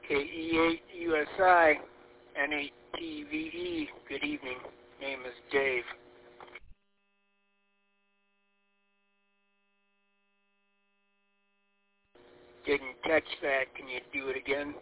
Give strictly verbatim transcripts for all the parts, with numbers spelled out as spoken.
K E eight U S I, N eight T V E, good evening. Name is Dave. Didn't catch that. Can you do it again?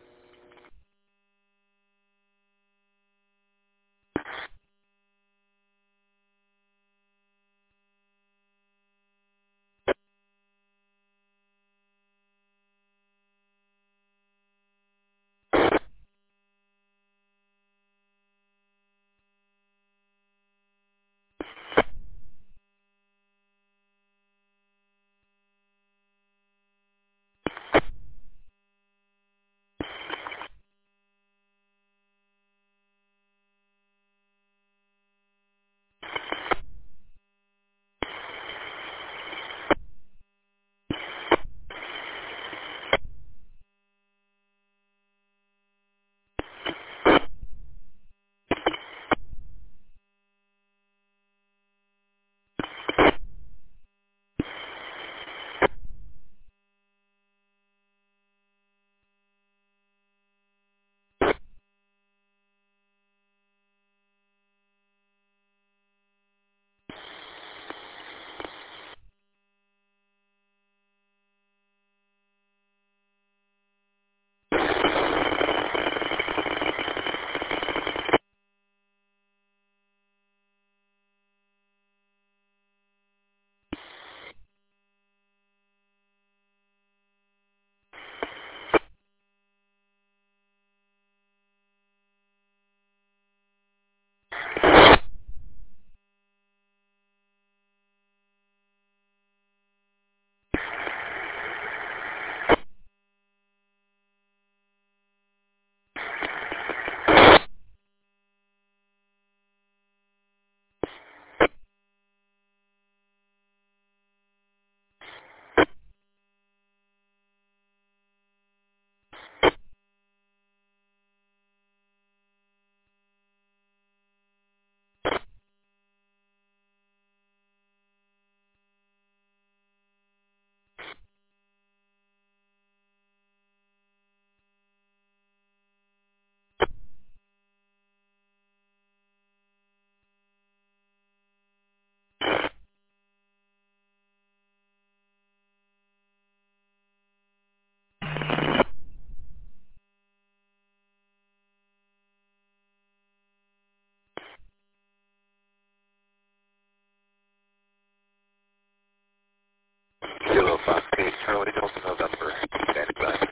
Zero five eight Charlie Delta November. Standing by.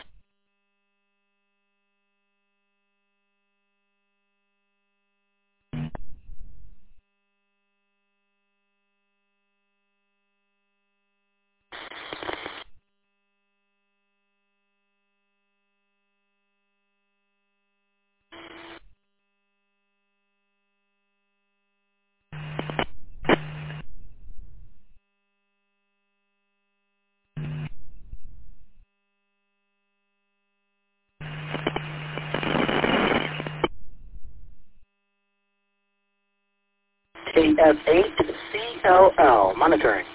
K S eight C L L, monitoring.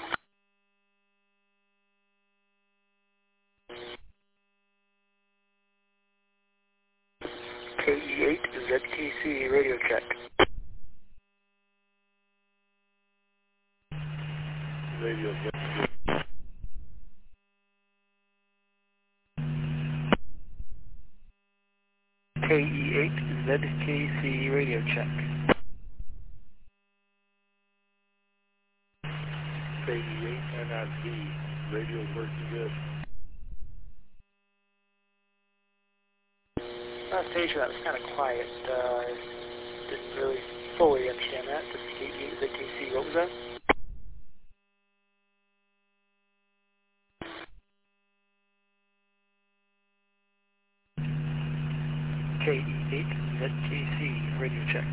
K E eight Z T C, radio check. Radio check. K E eight Z T C, radio check. K E eight N I V, radio's working good. Uh, Stacia, that was kind of quiet. Uh, didn't really fully understand that. This K E eight Z T C, what was that? K E eight Z T C, radio check.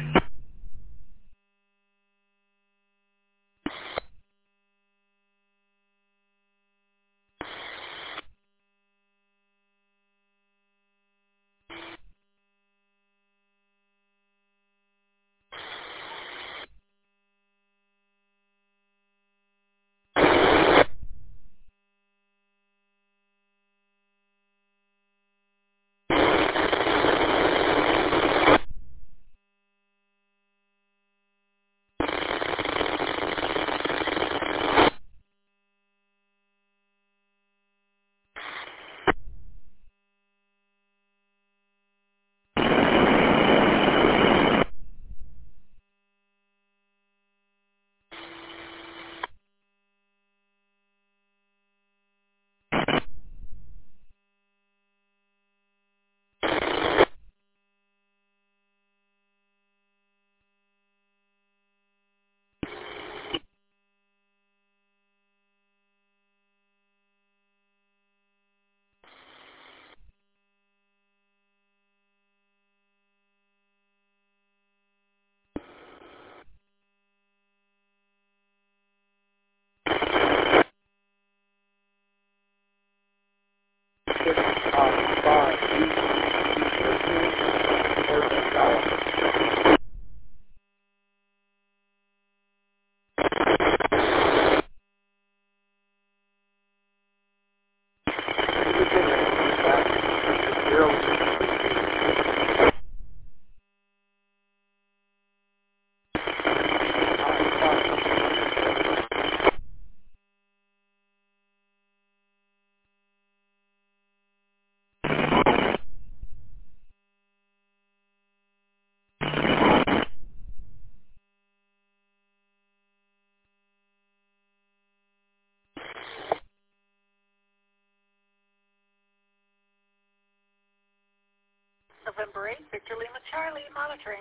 November eighth, Victor Lima Charlie, monitoring.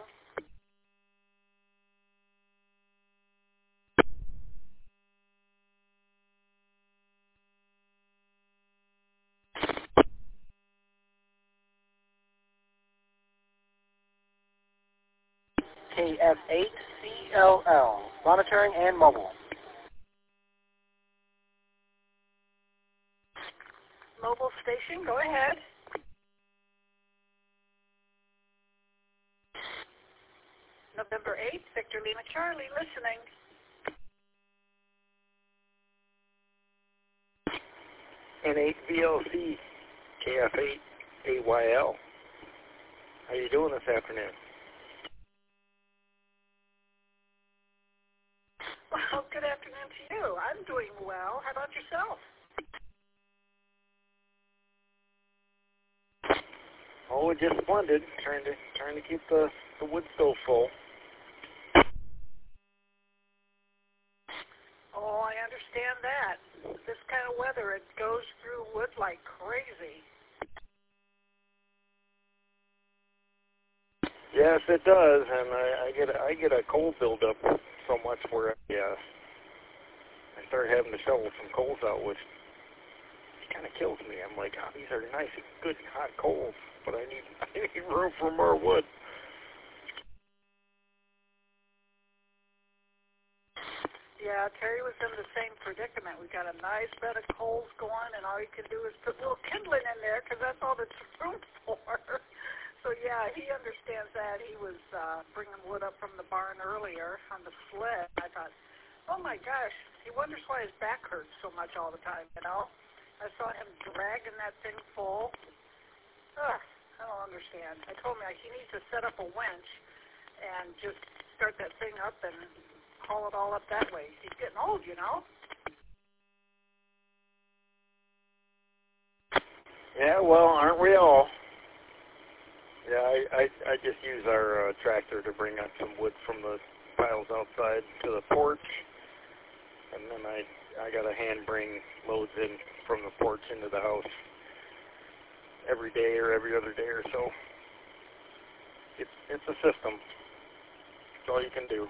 K F eight C L L, monitoring and mobile. Mobile station, go ahead. November eighth, Victor Lima Charlie, listening. N eight V L C, K F eight A Y L. How you doing this afternoon? Well, good afternoon to you. I'm doing well. How about yourself? Oh, just splendid. Trying to trying to keep the, the wood stove full. Oh, I understand that. This kind of weather, it goes through wood like crazy. Yes, it does, and I, I get a, I get a coal buildup so much where I, uh, I start having to shovel some coals out, which kind of kills me. I'm like, oh, these are nice, good, hot coals, but I need I need room for more wood. Yeah, Terry was in the same predicament. We got a nice bed of coals going, and all you can do is put a little kindling in there because that's all that's room for. So, yeah, he understands that. He was uh, bringing wood up from the barn earlier on the sled. I thought, oh, my gosh, he wonders why his back hurts so much all the time, you know? I saw him dragging that thing full. Ugh, I don't understand. I told him like, he needs to set up a winch and just start that thing up and haul it all up that way. He's getting old, you know? Yeah, well, aren't we all? Yeah, I, I, I just use our uh, tractor to bring up some wood from the piles outside to the porch, and then I I got to hand bring loads in from the porch into the house every day or every other day or so. It's it's a system. It's all you can do.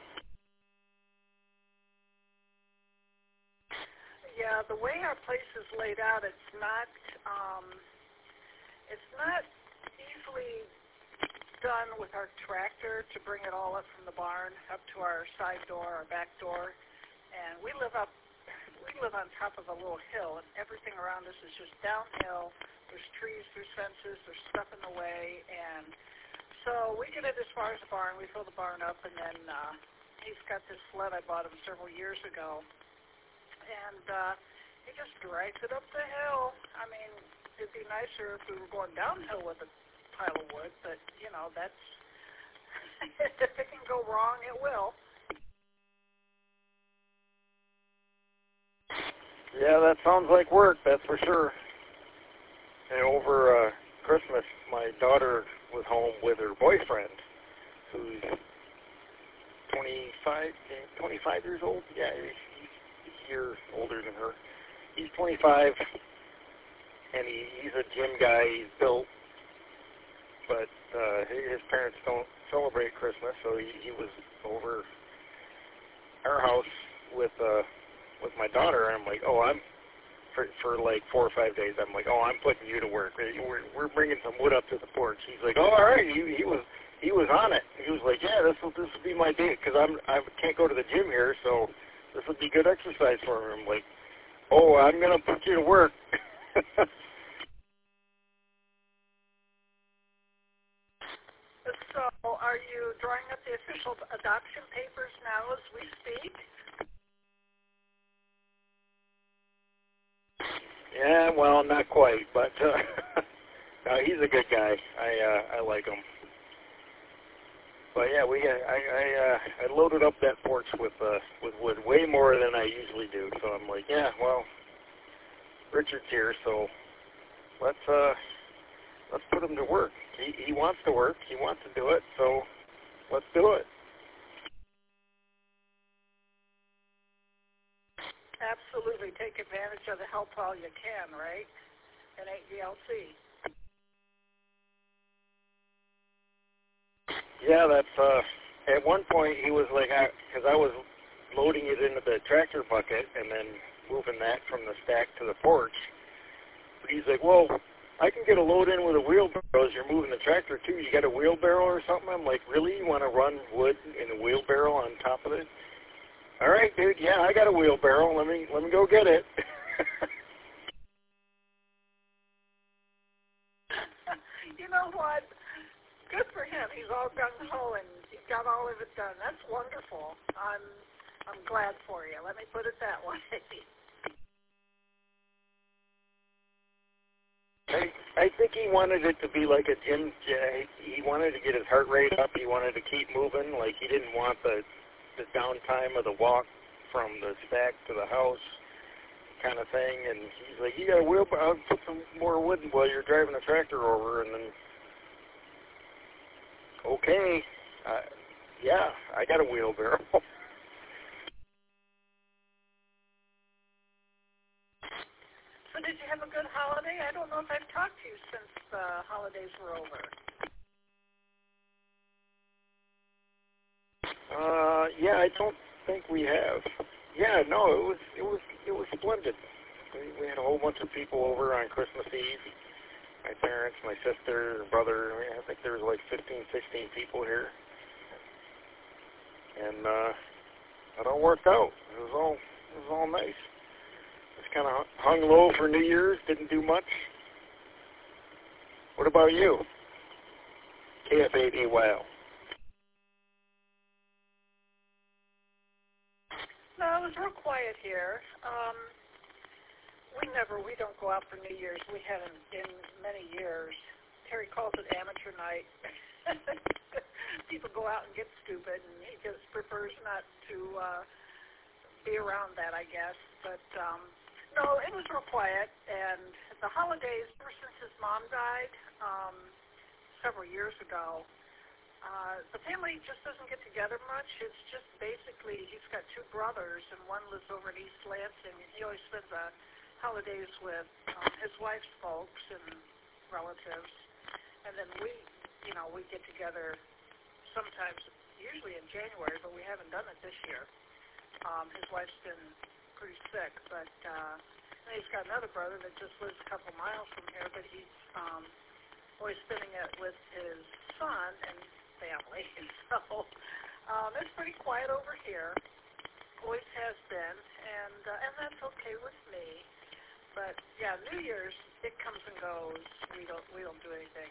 Yeah, the way our place is laid out, it's not um, it's not easily done with our tractor to bring it all up from the barn up to our side door, our back door, and we live up we live on top of a little hill, and everything around us is just downhill. There's trees, there's fences, there's stuff in the way, and so we get it as far as the barn. We fill the barn up, and then uh, he's got this sled I bought him several years ago, and uh, he just drags it up the hill. I mean, it'd be nicer if we were going downhill with a pile of wood, but, you know, that's, if it can go wrong, it will. Yeah, that sounds like work, that's for sure. And over uh, Christmas, my daughter was home with her boyfriend, who's twenty-five, twenty-five years old. Yeah, he's, he's a year older than her. He's twenty-five, and he, he's a gym guy. He's built, but uh, his parents don't celebrate Christmas, so he, he was over our house with uh, with my daughter, and I'm like, oh, I'm for for like four or five days. I'm like, oh, I'm putting you to work. We're we're bringing some wood up to the porch. He's like, oh, all right. He he was he was on it. He was like, yeah, this will this will be my day because I'm I can't go to the gym here, so this would be good exercise for him. I'm like, oh, I'm gonna put you to work. So, are you drawing up the official adoption papers now as we speak? Yeah, well, not quite, but uh, no, he's a good guy. I uh, I like him. But yeah, we uh, I I, uh, I loaded up that porch with uh, with wood way more than I usually do. So I'm like, yeah, well, Richard's here, so let's uh let's put him to work. He he wants to work. He wants to do it. So let's do it. Absolutely. Take advantage of the help while you can, right? N eight V L C. yeah, that's, uh, at one point he was like, because I, I was loading it into the tractor bucket and then moving that from the stack to the porch. But he's like, well, I can get a load in with a wheelbarrow as you're moving the tractor too. You got a wheelbarrow or something? I'm like, really? You want to run wood in a wheelbarrow on top of it? All right, dude. Yeah, I got a wheelbarrow. Let me let me go get it. You know what? Good for him. He's all gung ho and he got all of it done. That's wonderful. I'm I'm glad for you. Let me put it that way. I, I think he wanted it to be like a gym. He wanted to get his heart rate up. He wanted to keep moving. Like he didn't want the the downtime of the walk from the stack to the house kind of thing. And he's like, you got a wheelbarrow. I'll put some more wood while you're driving the tractor over. And then, okay, uh, yeah, I got a wheelbarrow. So did you have a good holiday? I don't know if I've talked to you since the holidays were over. Uh, yeah, I don't think we have. Yeah, no, it was it was it was splendid. We, we had a whole bunch of people over on Christmas Eve. My parents, my sister, brother. I think there was like fifteen, sixteen people here, and uh, it all worked out. It was all it was all nice. Just kind of hung low for New Year's, didn't do much. What about you? K F A D Y L. No, it was real quiet here. Um, we never, we don't go out for New Year's. We haven't in many years. Terry calls it amateur night. People go out and get stupid, and he just prefers not to uh, be around that, I guess. But um, no, it was real quiet. And the holidays, ever since his mom died um, several years ago, uh, the family just doesn't get together much. It's just basically he's got two brothers, and one lives over in East Lansing, and he always spends the holidays with um, his wife's folks and relatives. And then we, you know, we get together sometimes, usually in January, but we haven't done it this year. Um, his wife's been pretty sick, but uh, and he's got another brother that just lives a couple miles from here, but he's um, always spending it with his son and family. So um, it's pretty quiet over here. Always has been, and uh, and that's okay with me. But yeah, New Year's, it comes and goes. We don't we don't do anything.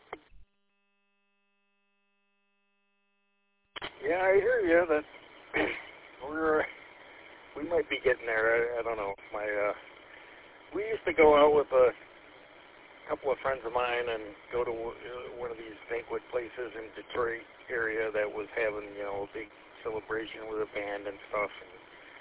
Yeah, I hear you. That we're we might be getting there. I, I don't know. My uh, we used to go out with a couple of friends of mine and go to one of these banquet places in Detroit area that was having, you know, a big celebration with a band and stuff. And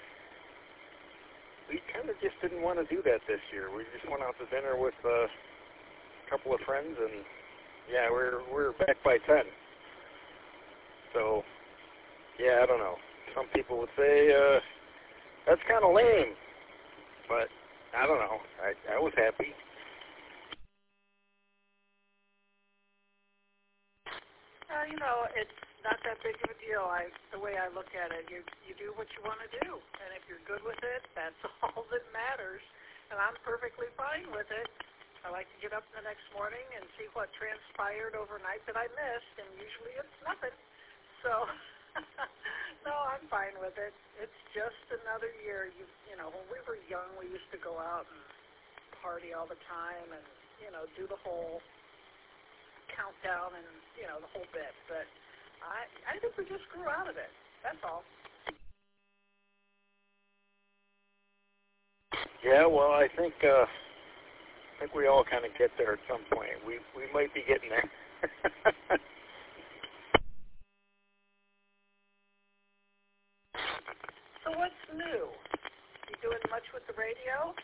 we kind of just didn't want to do that this year. We just went out to dinner with uh, a couple of friends, and yeah, we're we're back by ten. So yeah, I don't know. Some people would say uh, that's kind of lame, but I don't know. I I was happy. Uh, you know, it's not that big of a deal. I, the way I look at it, you you do what you want to do, and if you're good with it, that's all that matters. And I'm perfectly fine with it. I like to get up the next morning and see what transpired overnight that I missed, and usually it's nothing. So, no, I'm fine with it. It's just another year. You you know, when we were young, we used to go out and party all the time, and you know, do the whole countdown and, you know, the whole bit. But I I think we just grew out of it. That's all. Yeah, well, I think uh, I think we all kind of get there at some point. We we might be getting there. So what's new? You doing much with the radio?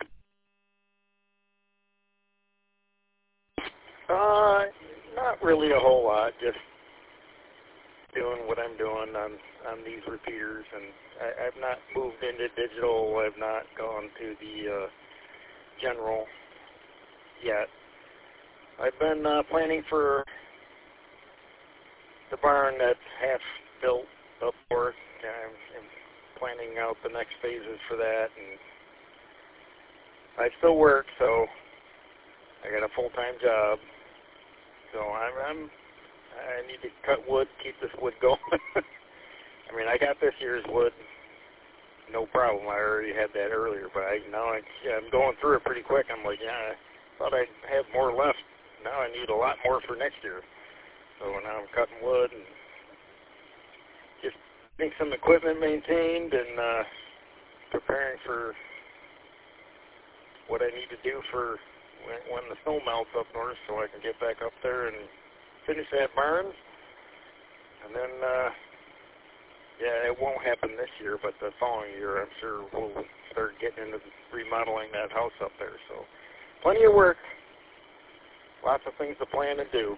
Uh, not really a whole lot. Just doing what I'm doing on on these repeaters, and I, I've not moved into digital. I've not gone to the uh, general yet. I've been uh, planning for the barn that's half built up north. I'm, I'm planning out the next phases for that, and I still work, so I got a full-time job. So I'm, I'm I need to cut wood, keep this wood going. I mean, I got this year's wood, no problem. I already had that earlier, but I now I, yeah, I'm going through it pretty quick. I'm like, yeah, I thought I'd have more left. Now I need a lot more for next year. So now I'm cutting wood and just getting some equipment maintained and uh, preparing for what I need to do for when, when the snow melts up north, so I can get back up there and finish that barn. And then, uh, yeah, it won't happen this year, but the following year, I'm sure we'll start getting into remodeling that house up there. So plenty of work, lots of things to plan and do.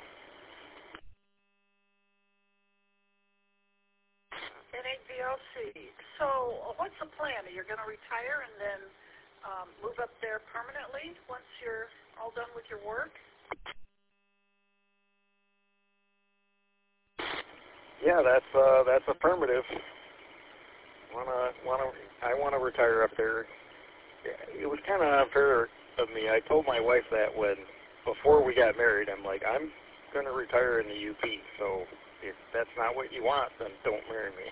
N A V L C. So what's the plan? You're going to retire and then um, move up there permanently once you're all done with your work? Yeah, that's uh, that's affirmative. Wanna wanna I wanna retire up there. It was kind of unfair of me. I told my wife that when before we got married. I'm like, I'm gonna retire in the U P. So if that's not what you want, then don't marry me.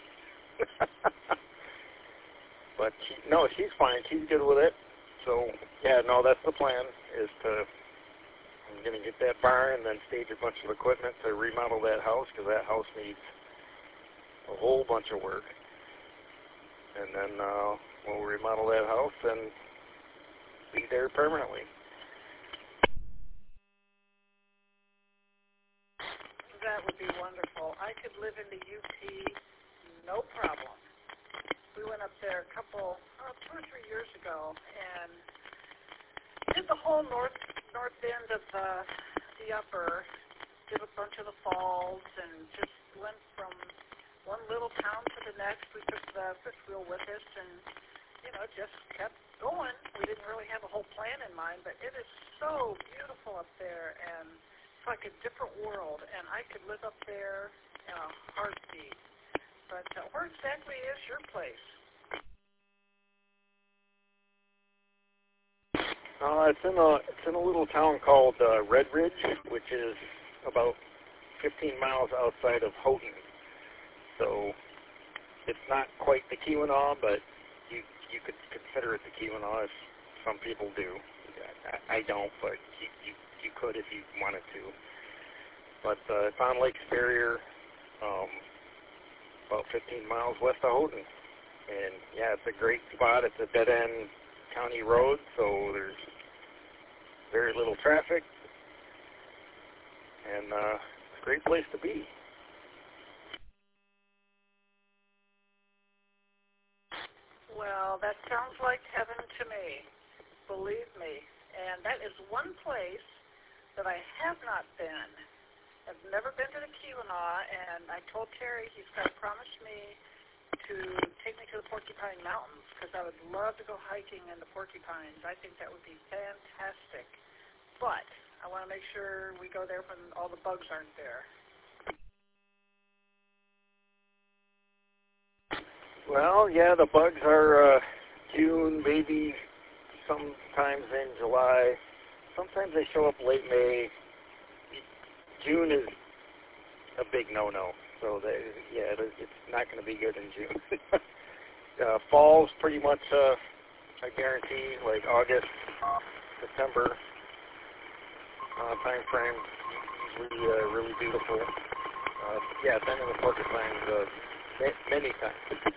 But she, no, she's fine. She's good with it. So yeah, no, that's the plan. Is to I'm gonna get that barn and then stage a bunch of equipment to remodel that house because that house needs a whole bunch of work. And then uh, we'll remodel that house and be there permanently. That would be wonderful. I could live in the U P, no problem. We went up there a couple, oh, two or three years ago, and did the whole north north end of the the upper, did a bunch of the falls, and just went from one little town to the next. We took the fifth wheel with us, and you know, just kept going. We didn't really have a whole plan in mind, but it is so beautiful up there, and it's like a different world. And I could live up there in a heartbeat. But uh, where exactly is your place? Uh, it's in a it's in a little town called uh, Red Ridge, which is about fifteen miles outside of Houghton. So it's not quite the Keweenaw, but you you could consider it the Keweenaw, if some people do. I, I don't, but you, you you could if you wanted to. But uh, it's on Lake Superior, um, about fifteen miles west of Houghton. And yeah, it's a great spot. It's a dead-end county road, so there's very little traffic, and uh, it's a great place to be. Well, that sounds like heaven to me, believe me. And that is one place that I have not been. I've never been to the Keweenaw, and I told Terry he's got to promise me to take me to the Porcupine Mountains, because I would love to go hiking in the Porcupines. I think that would be fantastic. But I want to make sure we go there when all the bugs aren't there. Well, yeah, the bugs are uh, June, maybe sometimes in July. Sometimes they show up late May. June is a big no-no. So, they, yeah, it's not going to be good in June. uh, fall's pretty much uh, a guarantee, like August, September uh, time frame. Usually uh, really beautiful. Uh, yeah, been in the Porcupines uh, many times.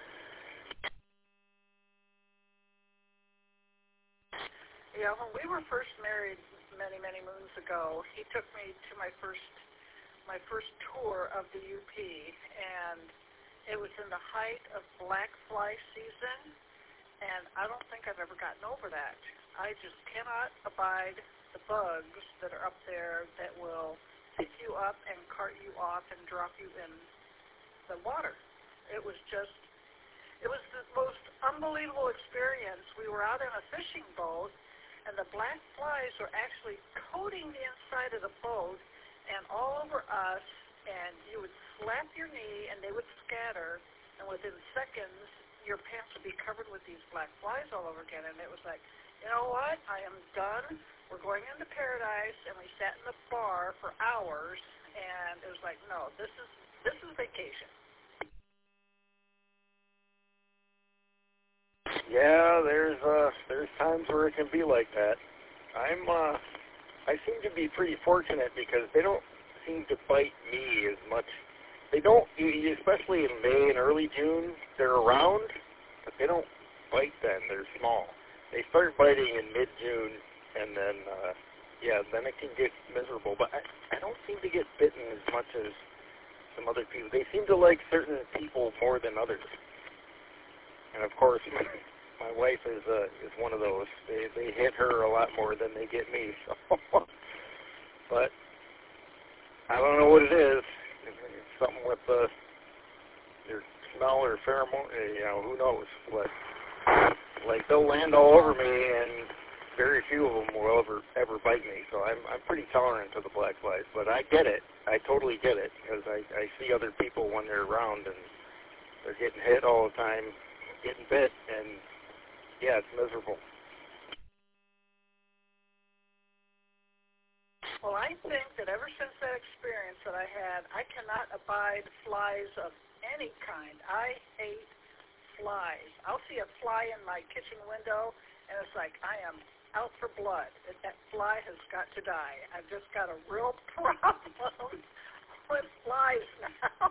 Yeah, when we were first married many, many moons ago, he took me to my first my first tour of the U P, and it was in the height of black fly season, and I don't think I've ever gotten over that. I just cannot abide the bugs that are up there that will pick you up and cart you off and drop you in the water. It was just, it was the most unbelievable experience. We were out in a fishing boat, and the black flies were actually coating the inside of the boat and all over us, and you would slap your knee, and they would scatter, and within seconds, your pants would be covered with these black flies all over again. And it was like, you know what? I am done. We're going into paradise. And we sat in the bar for hours, and it was like, no, this is this is vacation. Yeah, there's uh, there's times where it can be like that. I'm uh, I seem to be pretty fortunate because they don't seem to bite me as much. They don't, especially in May and early June, they're around, but they don't bite then. They're small. They start biting in mid-June, and then, uh, yeah, then it can get miserable. But I, I don't seem to get bitten as much as some other people. They seem to like certain people more than others. And, of course, my, my wife is uh, is one of those. They, they hit her a lot more than they get me. So. But I don't know what it is. It's something with uh, your smell or pheromone, you know, who knows. But, like, they'll land all over me, and very few of them will ever ever bite me. So I'm I'm pretty tolerant to the black flies. But I get it. I totally get it, because I, I see other people when they're around, and they're getting hit all the time, getting bit, and, yeah, it's miserable. Well, I think that ever since that experience that I had, I cannot abide flies of any kind. I hate flies. I'll see a fly in my kitchen window, and it's like I am out for blood. That fly has got to die. I've just got a real problem with flies now.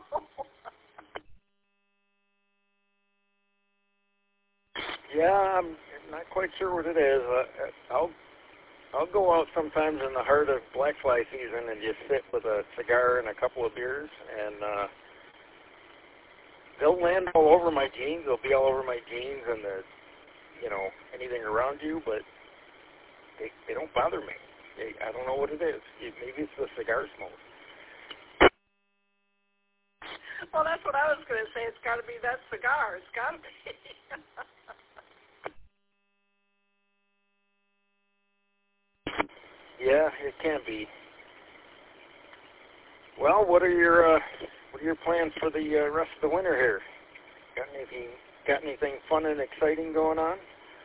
Yeah, I'm not quite sure what it is. Uh, I'll I'll go out sometimes in the heart of black fly season and just sit with a cigar and a couple of beers, and uh, they'll land all over my jeans. They'll be all over my jeans and the, you know, anything around you, but they they don't bother me. They, I don't know what it is. Maybe it's the cigar smoke. Well, that's what I was going to say. It's got to be that cigar. It's got to be. Yeah, it can be. Well, what are your uh, what are your plans for the uh, rest of the winter here? Got anything got anything fun and exciting going on?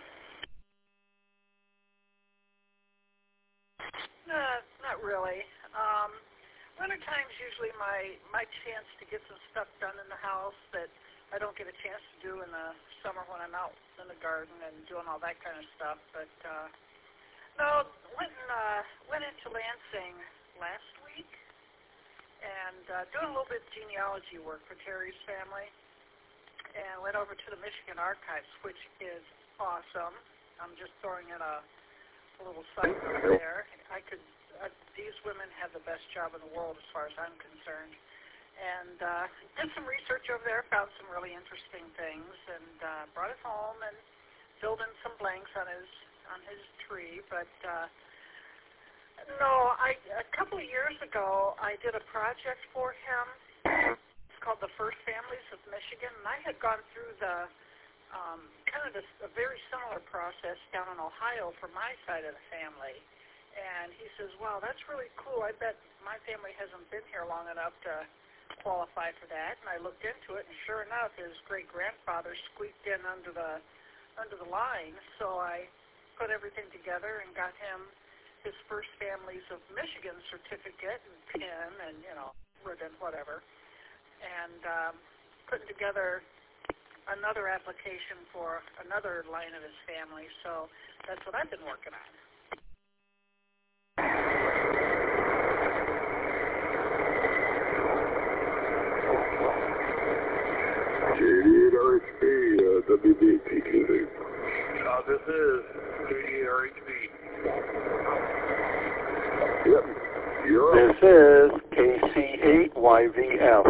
No, not really. Um, wintertime's usually my my chance to get some stuff done in the house that I don't get a chance to do in the summer when I'm out in the garden and doing all that kind of stuff. But uh, no, went and, uh, went into Lansing last week and uh, doing a little bit of genealogy work for Terry's family, and went over to the Michigan Archives, which is awesome. I'm just throwing in a, a little side note there. I could uh, these women have the best job in the world as far as I'm concerned. And uh, did some research over there, found some really interesting things, and uh, brought it home and filled in some blanks on his on his tree. But uh, no, I a couple of years ago I did a project for him. It's called The First Families of Michigan, and I had gone through the um, kind of this, a very similar process down in Ohio for my side of the family. And he says, "Wow, that's really cool. I bet my family hasn't been here long enough to qualify for that." And I looked into it, and sure enough, his great-grandfather squeaked in under the under the line. So I put everything together and got him his First Families of Michigan certificate and pin and, you know, ribbon, whatever. And um, putting together another application for another line of his family. So that's what I've been working on. J D eight R H B, uh, W B T Q Z. Uh, this is J D eight R H B. Yep, you're This is K C eight Y V F.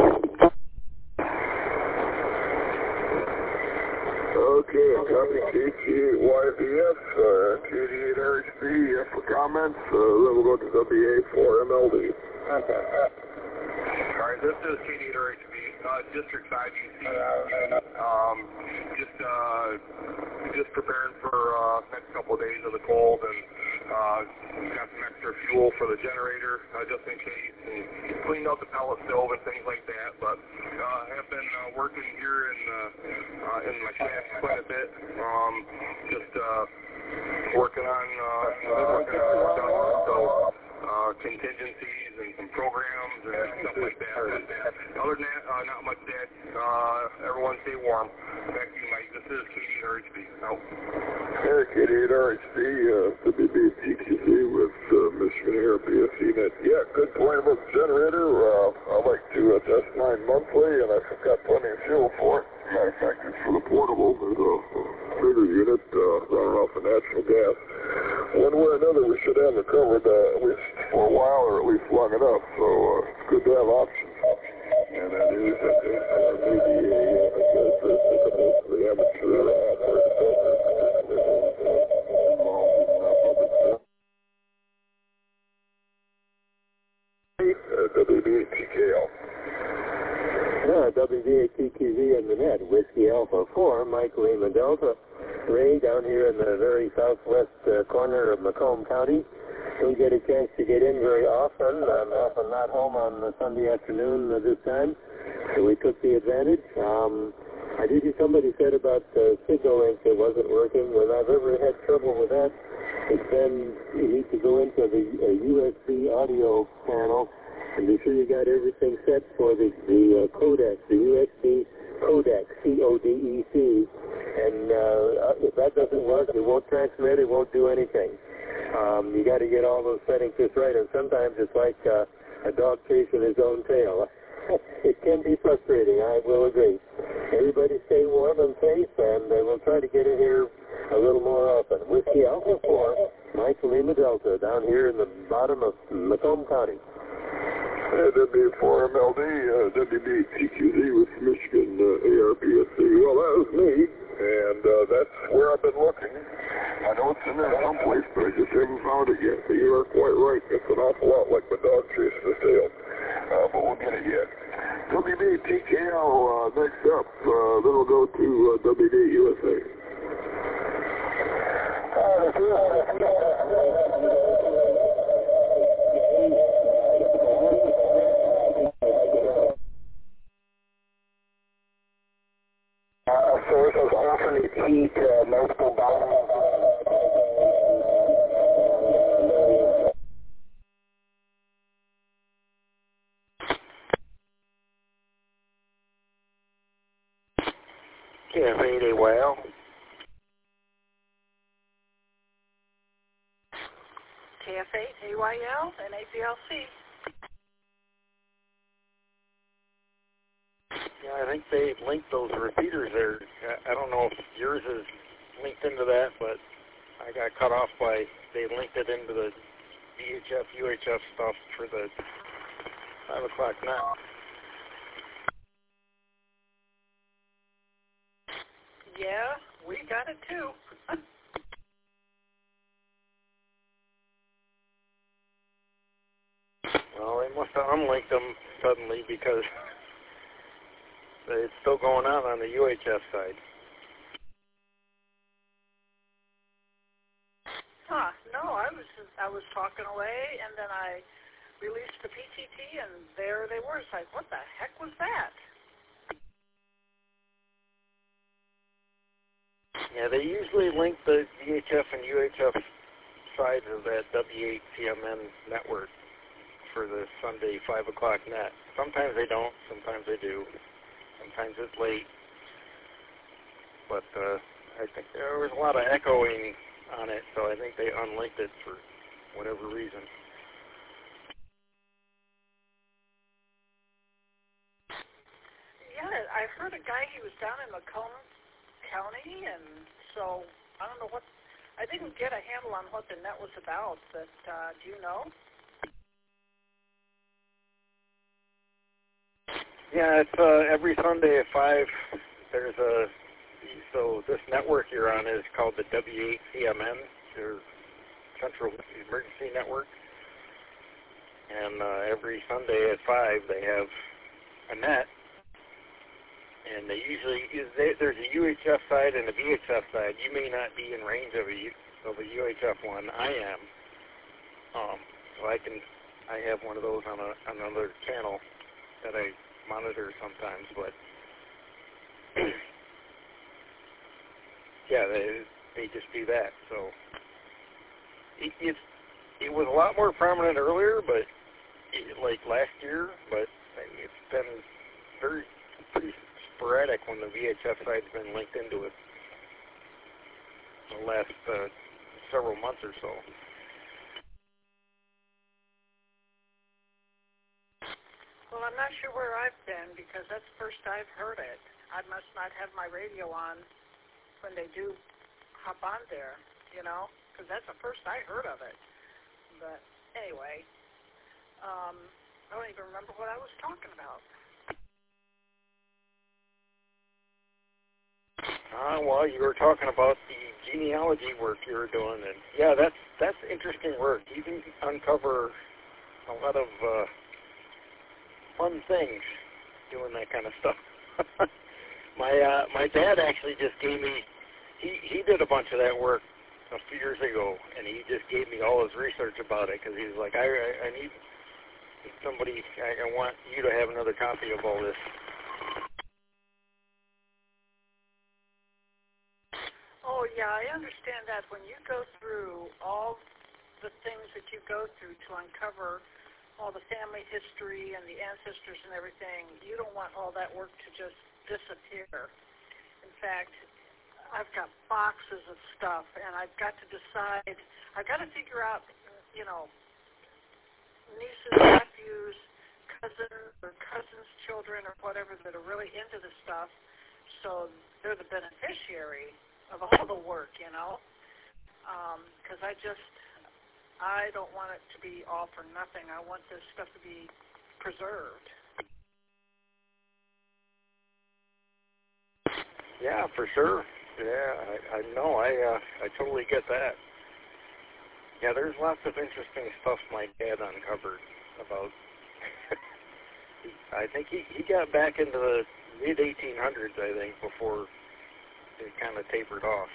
Okay, copy K C eight Y V F, uh, J D eight R H B, uh, for comments, uh, then we'll go to W A four M L D. Alright, this is K D eight R H B, uh, District five U C. Um, just, uh, just preparing for, uh, next couple of days of the cold, and Uh, got some extra fuel for the generator, uh, just in case, and cleaned out the pellet stove and things like that. But uh, have been uh, working here in uh, uh, in my shack quite a bit. Um, just uh, working on uh, working on stuff, so uh, contingencies and some programs and stuff like that. But other than that, uh, not much that. Uh, everyone stay warm. Back to you, Mike. This is Katie at R H B. Out. Hey, Katie at R H B, uh, W B T Q Z with uh, Michigan A R P S C net. Yeah, good point about the generator. Uh, I like to uh, test mine monthly, and I've got plenty of fuel for it. Matter of fact, it's for the portable. There's a, a bigger unit uh, running off of natural gas. One way or another, we should have it covered uh, at least for a while, or at least long enough. So uh, it's good to have options. And that is, I think, uh, maybe a uh, characteristic of most of the amateur uh, operators out there. Uh, W B A T K L. Yeah, W B A T Q Z in the net, Whiskey Alpha four, Mike Lima Delta. Ray down here in the very southwest uh, corner of Macomb County. Don't get a chance to get in very often. I'm often not home on the Sunday afternoon uh, this time, so we took the advantage. Um, I did hear somebody said about uh, Signal Link that wasn't working. When I've ever had trouble with that, it's then you need to go into the uh, U S B audio panel and be sure you got everything set for the, the uh, codec, the U S B codec, C O D E C. And uh, if that doesn't work, it won't transmit, it won't do anything. Um, you got to get all those settings just right, and sometimes it's like uh, a dog chasing his own tail. It can be frustrating, I will agree. Everybody stay warm and safe, and uh, we'll try to get in here a little more often. Whiskey Alpha four, Mike Lima Delta, down here in the bottom of Macomb County. Hey, W B four M L D, uh, W B T Q Z with Michigan uh, A R P S C. Well, that was me, and uh, that's where I've been looking. I know it's in there someplace, but I just haven't found it yet. But you are quite right. It's an awful lot like my dog chasing his tail. Uh, but we'll get it yet. W B T K L uh, next up. Uh, then we'll go to uh, W D U S A. Uh, source of alternate heat, uh, multiple bottles. K F eight A Y L. K F eight, A Y L, and A P L C. Yeah, I think they linked those repeaters there. I don't know if yours is linked into that, but I got cut off by, they linked it into the V H F, U H F stuff for the five o'clock now. Yeah, we got it too. Well, they must have unlinked them suddenly because it's still going on on the U H F side. Huh, no, I was I was talking away, and then I released the P T T, and there they were. It's like, what the heck was that? Yeah, they usually link the V H F and U H F sides of that W eight C M N network for the Sunday five o'clock net. Sometimes they don't, sometimes they do. Sometimes it's late. But uh, I think there was a lot of echoing on it, so I think they unlinked it for whatever reason. Yeah, I heard a guy, he was down in Macomb County, and so I don't know what, I didn't get a handle on what the net was about, but uh, do you know? Yeah, it's uh, every Sunday at five. There's a, so this network you're on is called the W eight C M N, their Central Emergency Network. And uh, every Sunday at five they have a net. And they usually, they, there's a U H F side and a V H F side. You may not be in range of a, of a U H F one. I am. Um, so I can, I have one of those on, a, on another channel that I monitor sometimes, but yeah, they they just do that. So it it, it was a lot more prominent earlier, but it, like last year, but it's been very pretty sporadic when the V H F side's been linked into it the last uh, several months or so. Well, I'm not sure where I've been because that's the first I've heard it. I must not have my radio on when they do hop on there, you know, because that's the first I heard of it. But anyway, um, I don't even remember what I was talking about. Ah, uh, well, you were talking about the genealogy work you were doing, and yeah, that's that's interesting work. You can uncover a lot of uh, fun things doing that kind of stuff. my uh, my dad actually just gave me, he, he did a bunch of that work a few years ago, and he just gave me all his research about it, because he was like, I, I, I need, need somebody, I, I want you to have another copy of all this. Oh, yeah, I understand that when you go through all the things that you go through to uncover all the family history and the ancestors and everything, you don't want all that work to just disappear. In fact, I've got boxes of stuff, and I've got to decide, I've got to figure out, you know, nieces, nephews, cousins, or cousins' children, or whatever that are really into this stuff, so they're the beneficiary of all the work, you know, because um, I just, I don't want it to be all for nothing. I want this stuff to be preserved. Yeah, for sure. Yeah, I, I know. I uh, I totally get that. Yeah, there's lots of interesting stuff my dad uncovered about. I think he, he got back into the mid eighteen hundreds, I think, before it kind of tapered off.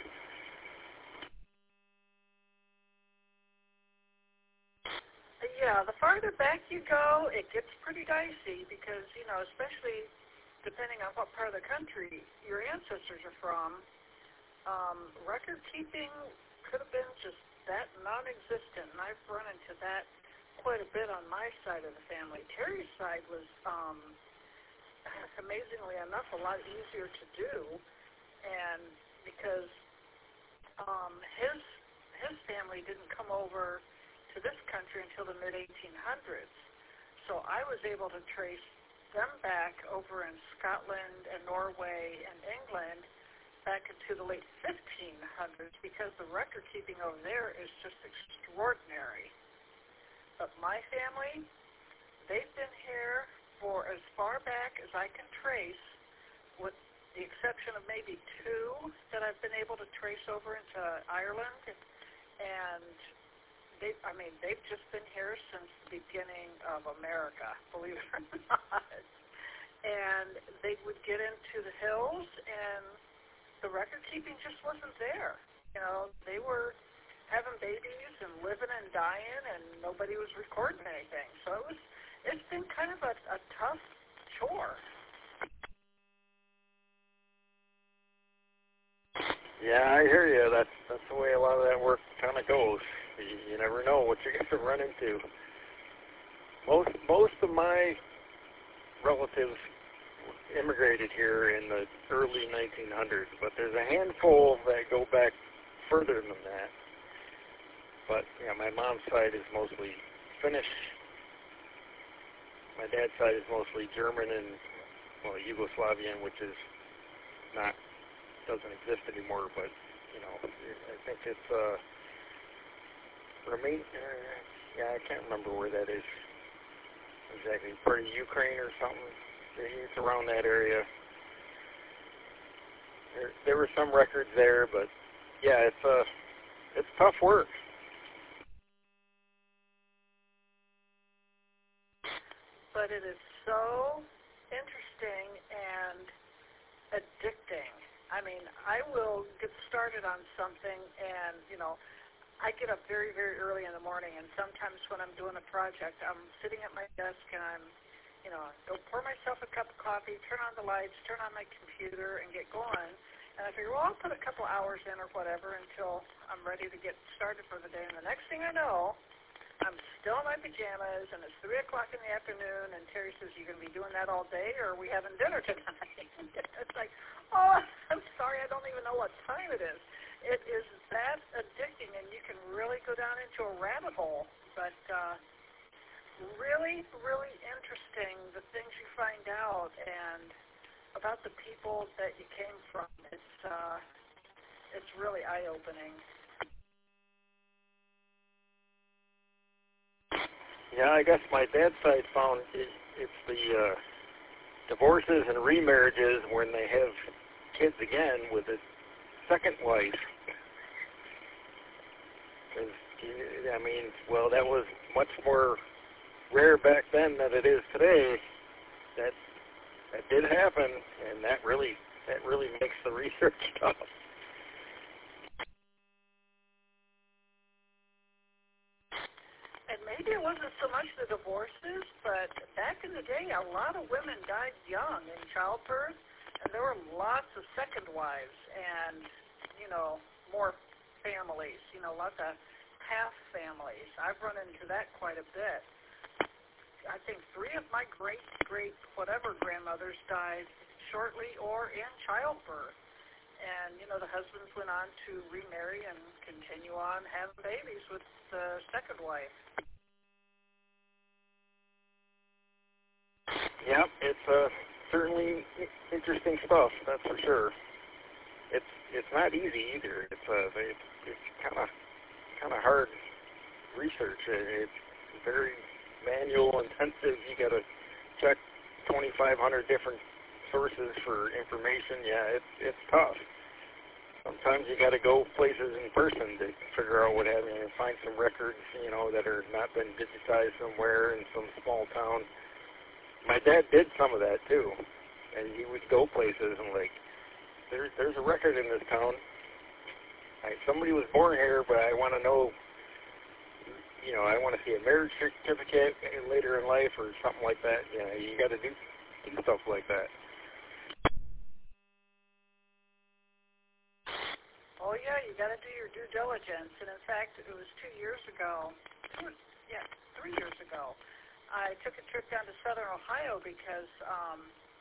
Yeah, the farther back you go, it gets pretty dicey because, you know, especially depending on what part of the country your ancestors are from, um, record keeping could have been just that non-existent, and I've run into that quite a bit on my side of the family. Terry's side was, um, amazingly enough, a lot easier to do, and because um, his his family didn't come over to this country until the mid eighteen hundreds. So I was able to trace them back over in Scotland and Norway and England back into the late fifteen hundreds because the record keeping over there is just extraordinary. But my family, they've been here for as far back as I can trace, with the exception of maybe two that I've been able to trace over into Ireland. And They, I mean, they've just been here since the beginning of America, believe it or not. And they would get into the hills, and the record keeping just wasn't there. You know, they were having babies and living and dying, and nobody was recording anything. So it was, it's been kind of a, a tough chore. Yeah, I hear you. That's that's the way a lot of that work kind of goes. You, you never know what you're going to run into. Most most of my relatives immigrated here in the early nineteen hundreds, but there's a handful that go back further than that. But yeah, my mom's side is mostly Finnish. My dad's side is mostly German and well, Yugoslavian, which is not doesn't exist anymore. But you know, I think it's uh, remain. Uh, yeah, I can't remember where that is exactly. Part of Ukraine or something. It's around that area. There, there were some records there, but yeah, it's uh, it's tough work. But it is so interesting and addicting. I mean, I will get started on something and, you know, I get up very, very early in the morning, and sometimes when I'm doing a project, I'm sitting at my desk and I'm, you know, go pour myself a cup of coffee, turn on the lights, turn on my computer, and get going. And I figure, well, I'll put a couple hours in or whatever until I'm ready to get started for the day. And the next thing I know, I'm still in my pajamas, and it's three o'clock in the afternoon, and Terry says, you going to be doing that all day, or are we having dinner tonight? It's like, oh, I'm sorry, I don't even know what time it is. It is that addicting, and you can really go down into a rabbit hole. But uh, really, really interesting, the things you find out, and about the people that you came from. It's, uh, it's really eye-opening. Yeah, I guess my dad's side found it, it's the uh, divorces and remarriages when they have kids again with a second wife. I mean, well, that was much more rare back then than it is today. That that did happen, and that really that really makes the research tough. And maybe it wasn't so much the divorces, but back in the day, a lot of women died young in childbirth, and there were lots of second wives and, you know, more families, you know, lots of half families. I've run into that quite a bit. I think three of my great-great-whatever grandmothers died shortly or in childbirth. And, you know, the husbands went on to remarry and continue on having babies with the second wife. Yeah, it's uh, certainly interesting stuff, that's for sure. It's it's not easy either. It's uh, it's it's kind of kind of hard research. It's very manual intensive. You got to check twenty-five hundred different sources for information. Yeah, it's it's tough. Sometimes you got to go places in person to figure out what happened and find some records, you know, that are not been digitized somewhere in some small town. My dad did some of that too, and he would go places and like, there's there's a record in this town. I, somebody was born here, but I want to know, you know, I want to see a marriage certificate later in life or something like that. You know, you got to do do stuff like that. Oh yeah, you got to do your due diligence. And in fact, it was two years ago, two, yeah, three years ago, I took a trip down to Southern Ohio because um,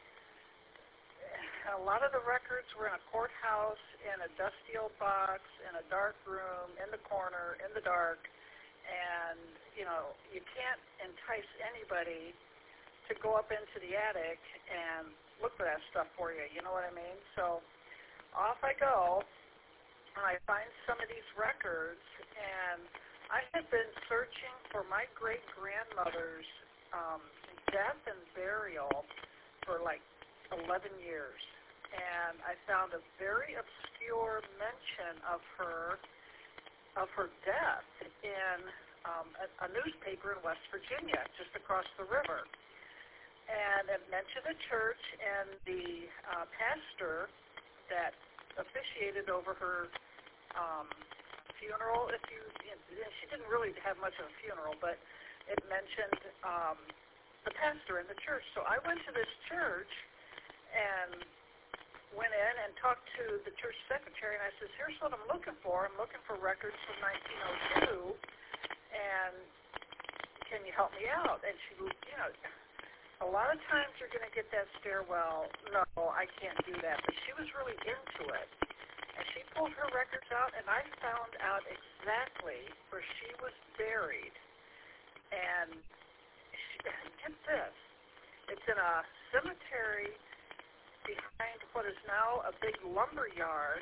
a lot of the records were in a courthouse, in a dusty old box, in a dark room, in the corner, in the dark. And, you know, you can't entice anybody to go up into the attic and look for that stuff for you. You know what I mean? So off I go, and I find some of these records, and I had been searching for my great-grandmother's um, death and burial for like eleven years. And I found a very obscure mention of her of her death in um, a, a newspaper in West Virginia, just across the river. And it mentioned a church, and the uh, pastor that officiated over her um, funeral, if you, you know, she didn't really have much of a funeral, but it mentioned um, the pastor in the church. So I went to this church and went in and talked to the church secretary, and I said, here's what I'm looking for. I'm looking for records from nineteen oh two, and can you help me out? And she, you know, a lot of times you're going to get that stairwell, no, I can't do that. But she was really into it. And she pulled her records out, and I found out exactly where she was buried. And she, get this, it's in a cemetery behind what is now a big lumber yard.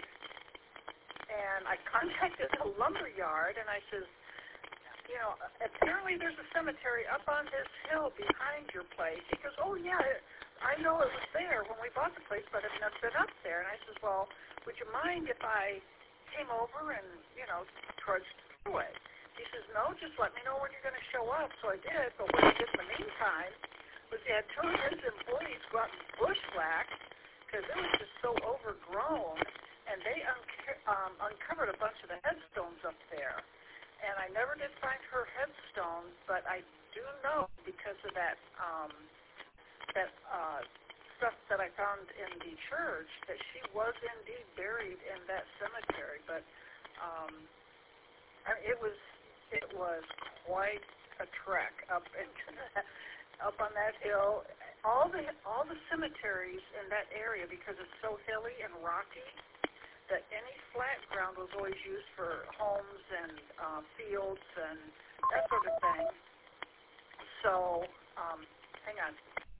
And I contacted the lumber yard, and I said, you know, apparently there's a cemetery up on this hill behind your place. He goes, oh, yeah, I know it was there when we bought the place, but I've never been up there. And I says, well, would you mind if I came over and, you know, trudged through it? He says, no, just let me know when you're going to show up. So I did, but what he did in the meantime was he had two of his employees go out and bushwhack because it was just so overgrown, and they un- um, uncovered a bunch of the headstones up there. and I never did find her headstone, but I do know because of that um, that uh, stuff that I found in the church that she was indeed buried in that cemetery. But um, I mean, it was it was quite a trek up into that, up on that hill. All the all the cemeteries in that area, because it's so hilly and rocky, that any flat ground was always used for homes and uh, fields and that sort of thing. So, um, hang on.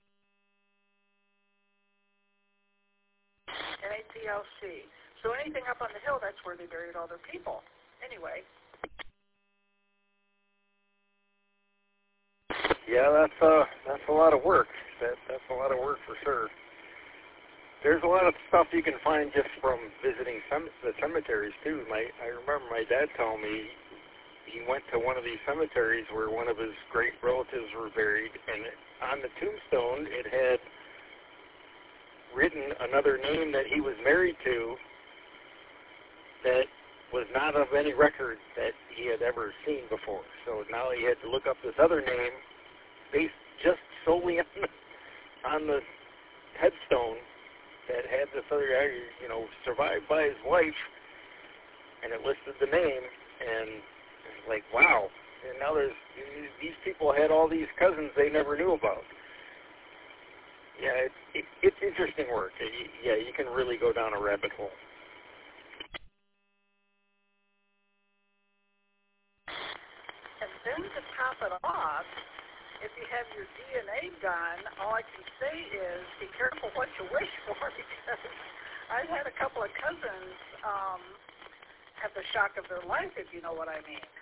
N A T L C. So anything up on the hill, that's where they buried all their people. Anyway. Yeah, that's uh, that's a lot of work. That that's a lot of work for sure. There's a lot of stuff you can find just from visiting some the cemeteries too. My I remember my dad telling me he went to one of these cemeteries where one of his great relatives were buried, and on the tombstone it had written another name that he was married to that was not of any record that he had ever seen before. So now he had to look up this other name based just solely on the, on the headstone that had this other guy, you know, survived by his wife, and it listed the name, and it's like, wow. And now there's, these people had all these cousins they never knew about. Yeah, it, it, it's interesting work. It, yeah, you can really go down a rabbit hole. And then to top it off, if you have your D N A done, all I can say is be careful what you wish for, because I've had a couple of cousins um, have the shock of their life, if you know what I mean.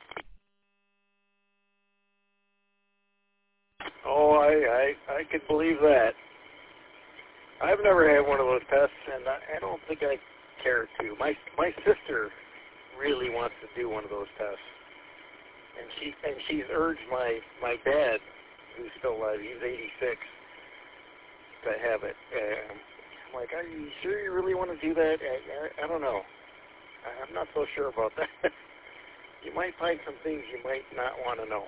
Oh, I, I, I could believe that. I've never had one of those tests, and I, I don't think I care to. My my sister really wants to do one of those tests. And she and she's urged my, my dad, who's still alive, he's eighty-six, to have it. Uh, I'm like, are you sure you really want to do that? I, I, I don't know. I'm not so sure about that. You might find some things you might not want to know.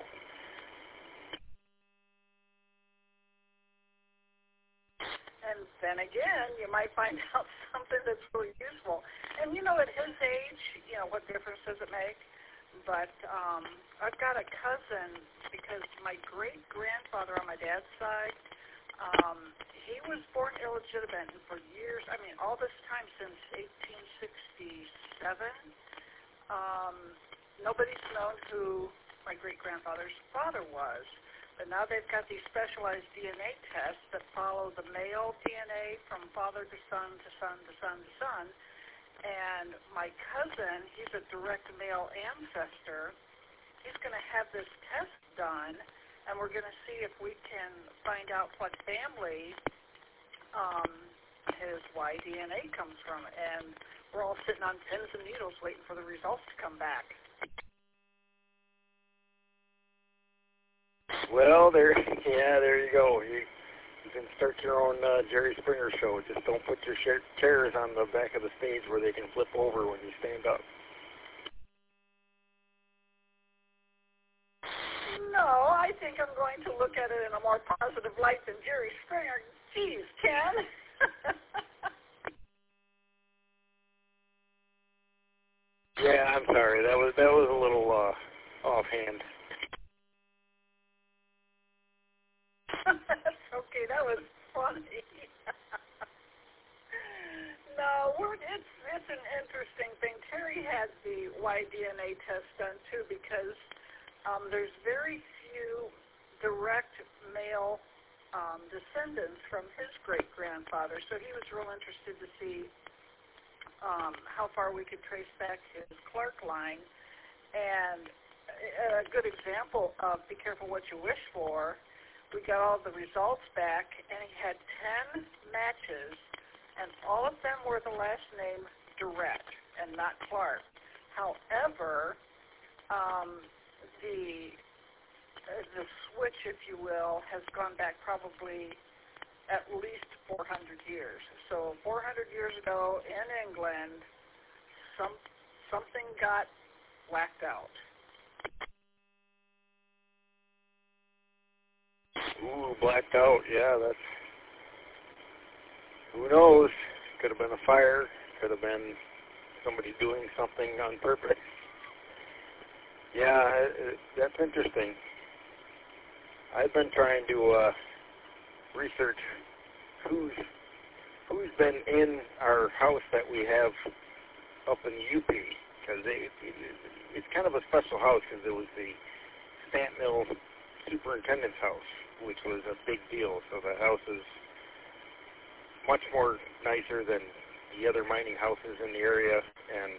And then again, you might find out something that's really useful. And you know, at his age, you know, what difference does it make? But um, I've got a cousin, because my great-grandfather on my dad's side, um, he was born illegitimate, and for years, I mean, all this time since eighteen sixty-seven, um, nobody's known who my great-grandfather's father was. But now they've got these specialized D N A tests that follow the male D N A from father to son to son to son to son. And my cousin, he's a direct male ancestor. He's going to have this test done, and we're going to see if we can find out what family um, his Y D N A comes from. And we're all sitting on pins and needles waiting for the results to come back. Well, there, yeah, there you go. You, you can start your own uh, Jerry Springer show. Just don't put your sh- chairs on the back of the stage where they can flip over when you stand up. No, I think I'm going to look at it in a more positive light than Jerry Springer. Geez, Ken. Yeah, I'm sorry. That was that was a little uh, offhand. That's okay. That was funny. No, we're, it's it's an interesting thing. Terry had the Y D N A test done too, because um, there's very few direct male um, descendants from his great grandfather. So he was real interested to see um, how far we could trace back his Clark line. And a good example of be careful what you wish for. We got all the results back, and he had ten matches, and all of them were the last name Durrett and not Clark. However, um, the uh, the switch, if you will, has gone back probably at least four hundred years. So four hundred years ago in England, some something got whacked out. Ooh, blacked out. Yeah, that's. Who knows? Could have been a fire. Could have been somebody doing something on purpose. Yeah, it, that's interesting. I've been trying to uh, research who's who's been in our house that we have up in the U P, because it, it, it's kind of a special house because it was the stamp mill superintendent's house, which was a big deal. So the house is much more nicer than the other mining houses in the area, and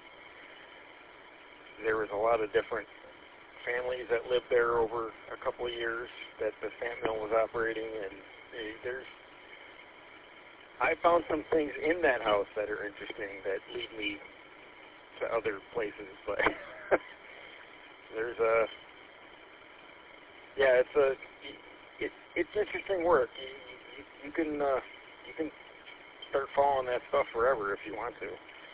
there was a lot of different families that lived there over a couple of years that the stamp mill was operating, and there's I found some things in that house that are interesting that lead me to other places, but there's a yeah, it's a it, it's interesting work. You, you, you can uh, you can start following that stuff forever if you want to.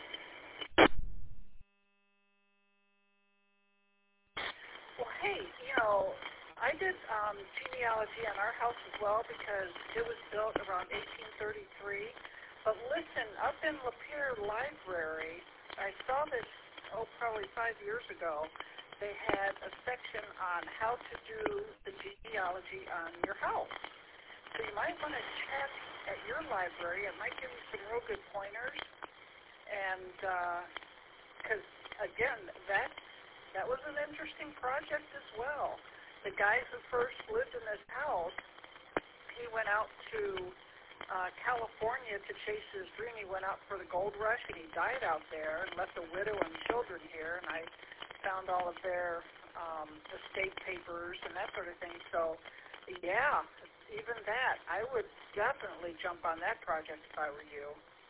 Well, hey, you know, I did um, genealogy on our house as well because it was built around eighteen thirty-three. But listen, up in Lapeer Library, I saw this, oh, probably five years ago. They had a section on how to do the genealogy on your house. So you might want to check at your library. It might give you some real good pointers. And because, uh, again, that that was an interesting project as well. The guy who first lived in this house, he went out to uh, California to chase his dream. He went out for the gold rush, and he died out there and left a widow and children here. And I found all of their um, estate papers and that sort of thing. So, yeah, even that, I would definitely jump on that project if I were you.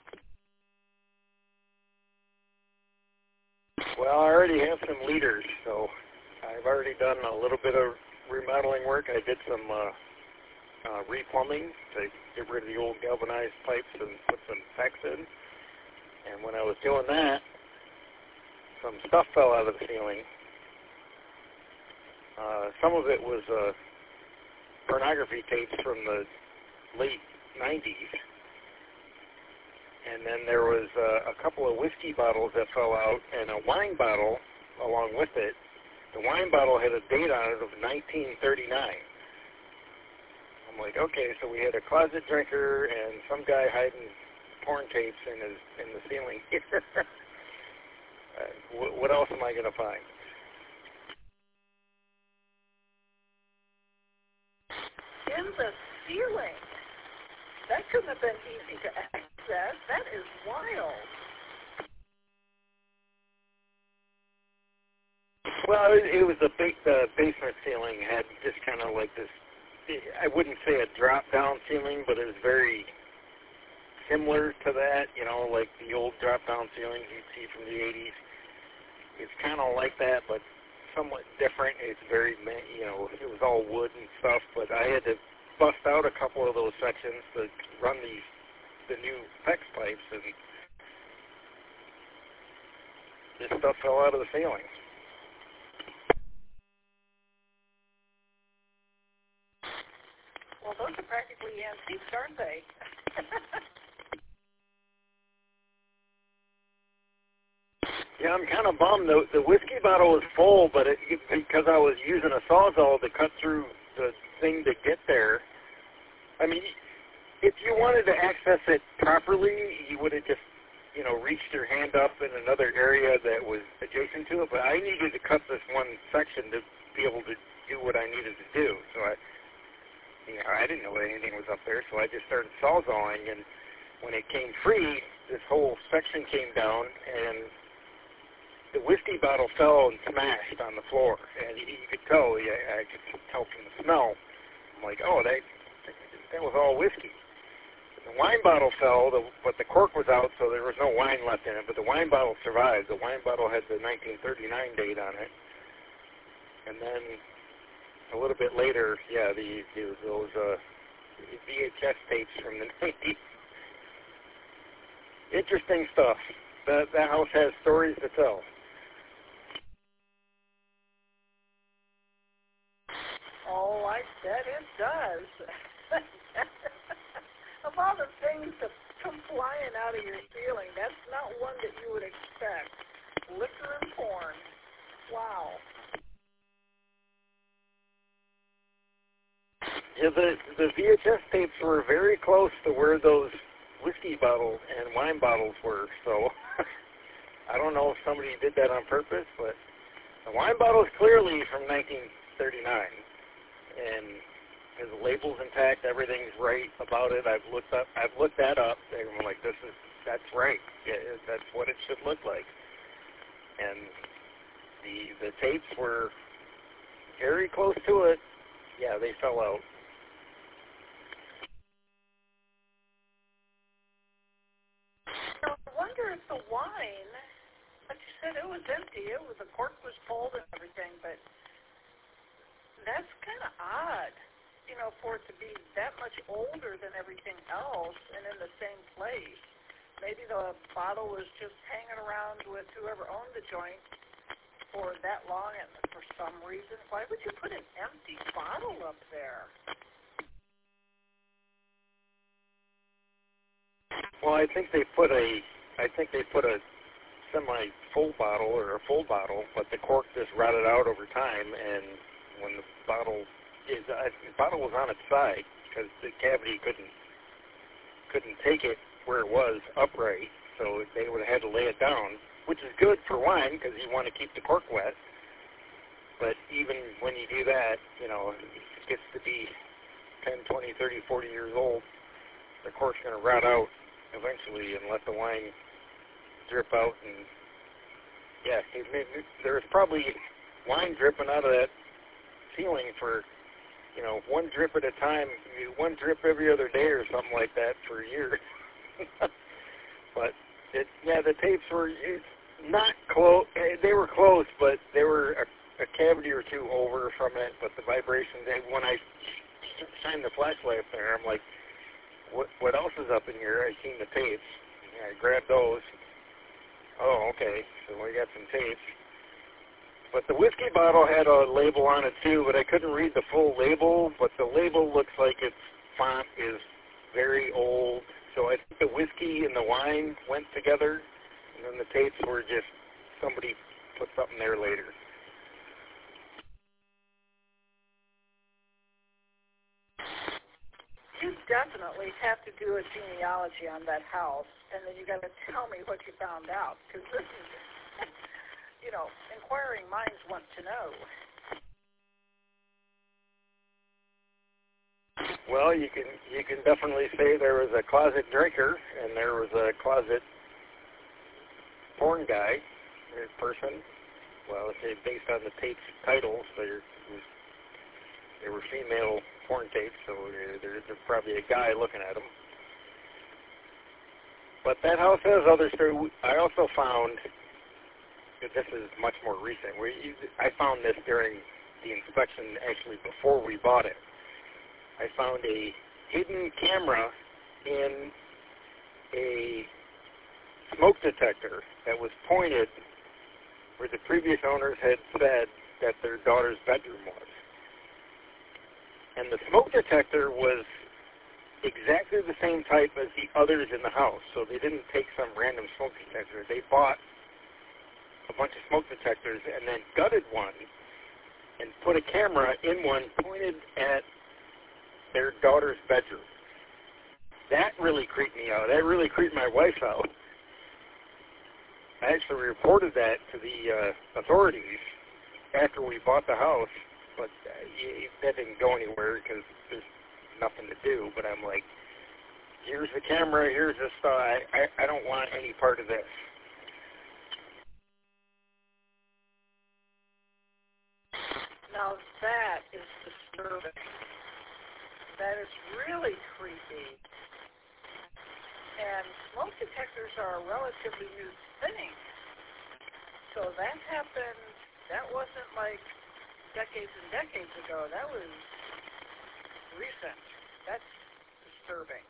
Well, I already have some leaders, so I've already done a little bit of remodeling work. I did some uh, uh, replumbing to get rid of the old galvanized pipes and put some PEX in. And when I was doing that, some stuff fell out of the ceiling. Uh, some of it was uh, pornography tapes from the late nineties. And then there was uh, a couple of whiskey bottles that fell out and a wine bottle along with it. The wine bottle had a date on it of nineteen thirty-nine. I'm like, okay, so we had a closet drinker and some guy hiding porn tapes in his in the ceiling here. uh, what else am I going to find? In the ceiling? That couldn't have been easy to access. That is wild. Well, it, it was the big, the basement ceiling had just kind of like this, I wouldn't say a drop-down ceiling, but it was very similar to that, you know, like the old drop-down ceilings you'd see from the eighties. It's kind of like that, but somewhat different. It's very, you know, it was all wood and stuff, but I had to bust out a couple of those sections to run these, the new PEX pipes, and this stuff fell out of the ceiling. Well, those are practically antiques, aren't they? Yeah, I'm kind of bummed. The, the whiskey bottle was full, but it, because I was using a Sawzall to cut through the thing to get there, I mean, if you wanted to access it properly, you would have just, you know, reached your hand up in another area that was adjacent to it, but I needed to cut this one section to be able to do what I needed to do. So I, you know, I didn't know anything was up there, so I just started Sawzalling, and when it came free, this whole section came down, and the whiskey bottle fell and smashed on the floor, and you, you could tell, I, I could tell from the smell. I'm like, oh, that, that was all whiskey. The wine bottle fell, the, but the cork was out, so there was no wine left in it, but the wine bottle survived. The wine bottle had the nineteen thirty-nine date on it. And then a little bit later, yeah, the, the those uh, V H S tapes from the nineties. Interesting stuff. That, that house has stories to tell. Oh, Oh, I said it does. Of all the things that come flying out of your ceiling, that's not one that you would expect. Liquor and porn. Wow. Yeah, the, the V H S tapes were very close to where those whiskey bottles and wine bottles were, so I don't know if somebody did that on purpose, but the wine bottle is clearly from nineteen thirty-nine, and the label's intact, everything's right about it. I've looked up, I've looked that up, and I'm like, this is, that's right, yeah, that's what it should look like. And the the tapes were very close to it. Yeah, they fell out. I wonder if the wine, like you said, it was empty. It was, the cork was pulled and everything, but that's kind of odd, you know, for it to be that much older than everything else and in the same place. Maybe the bottle was just hanging around with whoever owned the joint for that long, and for some reason, why would you put an empty bottle up there? Well, I think they put a, I think they put a semi-full bottle or a full bottle, but the cork just rotted out over time, and when the bottle is, uh, the bottle was on its side because the cavity couldn't couldn't take it where it was upright, so they would have had to lay it down, which is good for wine because you want to keep the cork wet. But even when you do that, you know, it gets to be ten, twenty, thirty, forty years old, the cork's going to rot out eventually and let the wine drip out. And yeah, it, it, there's probably wine dripping out of that ceiling for, you know, one drip at a time, one drip every other day or something like that for a year. But it, yeah, the tapes were not close. They were close, but they were a, a cavity or two over from it. But the vibrations, when I shined the flashlight up there, I'm like, what what else is up in here? I seen the tapes. Yeah, I grabbed those. Oh, okay. So we got some tapes. But the whiskey bottle had a label on it too, but I couldn't read the full label. But the label looks like its font is very old. So I think the whiskey and the wine went together, and then the tapes were just somebody put something there later. You definitely have to do a genealogy on that house, and then you got to tell me what you found out, because this is, you know, inquiring minds want to know. Well, you can you can definitely say there was a closet drinker and there was a closet porn guy, or person. Well, okay, based on the tapes titles, there was, they were female porn tapes, so there's probably a guy looking at them. But that house has other stories. I also found, this is much more recent, where you, I found this during the inspection, actually before we bought it. I found a hidden camera in a smoke detector that was pointed where the previous owners had said that their daughter's bedroom was. And the smoke detector was exactly the same type as the others in the house, so they didn't take some random smoke detector. They bought a bunch of smoke detectors and then gutted one and put a camera in one pointed at their daughter's bedroom. That really creeped me out. That really creeped my wife out. I actually reported that to the uh, authorities after we bought the house, but uh, that didn't go anywhere because there's nothing to do. But I'm like, here's the camera, here's the stuff. I, I, I don't want any part of this. Now that is disturbing. That is really creepy. And smoke detectors are a relatively new thing. So that happened, that wasn't like decades and decades ago. That was recent. That's disturbing.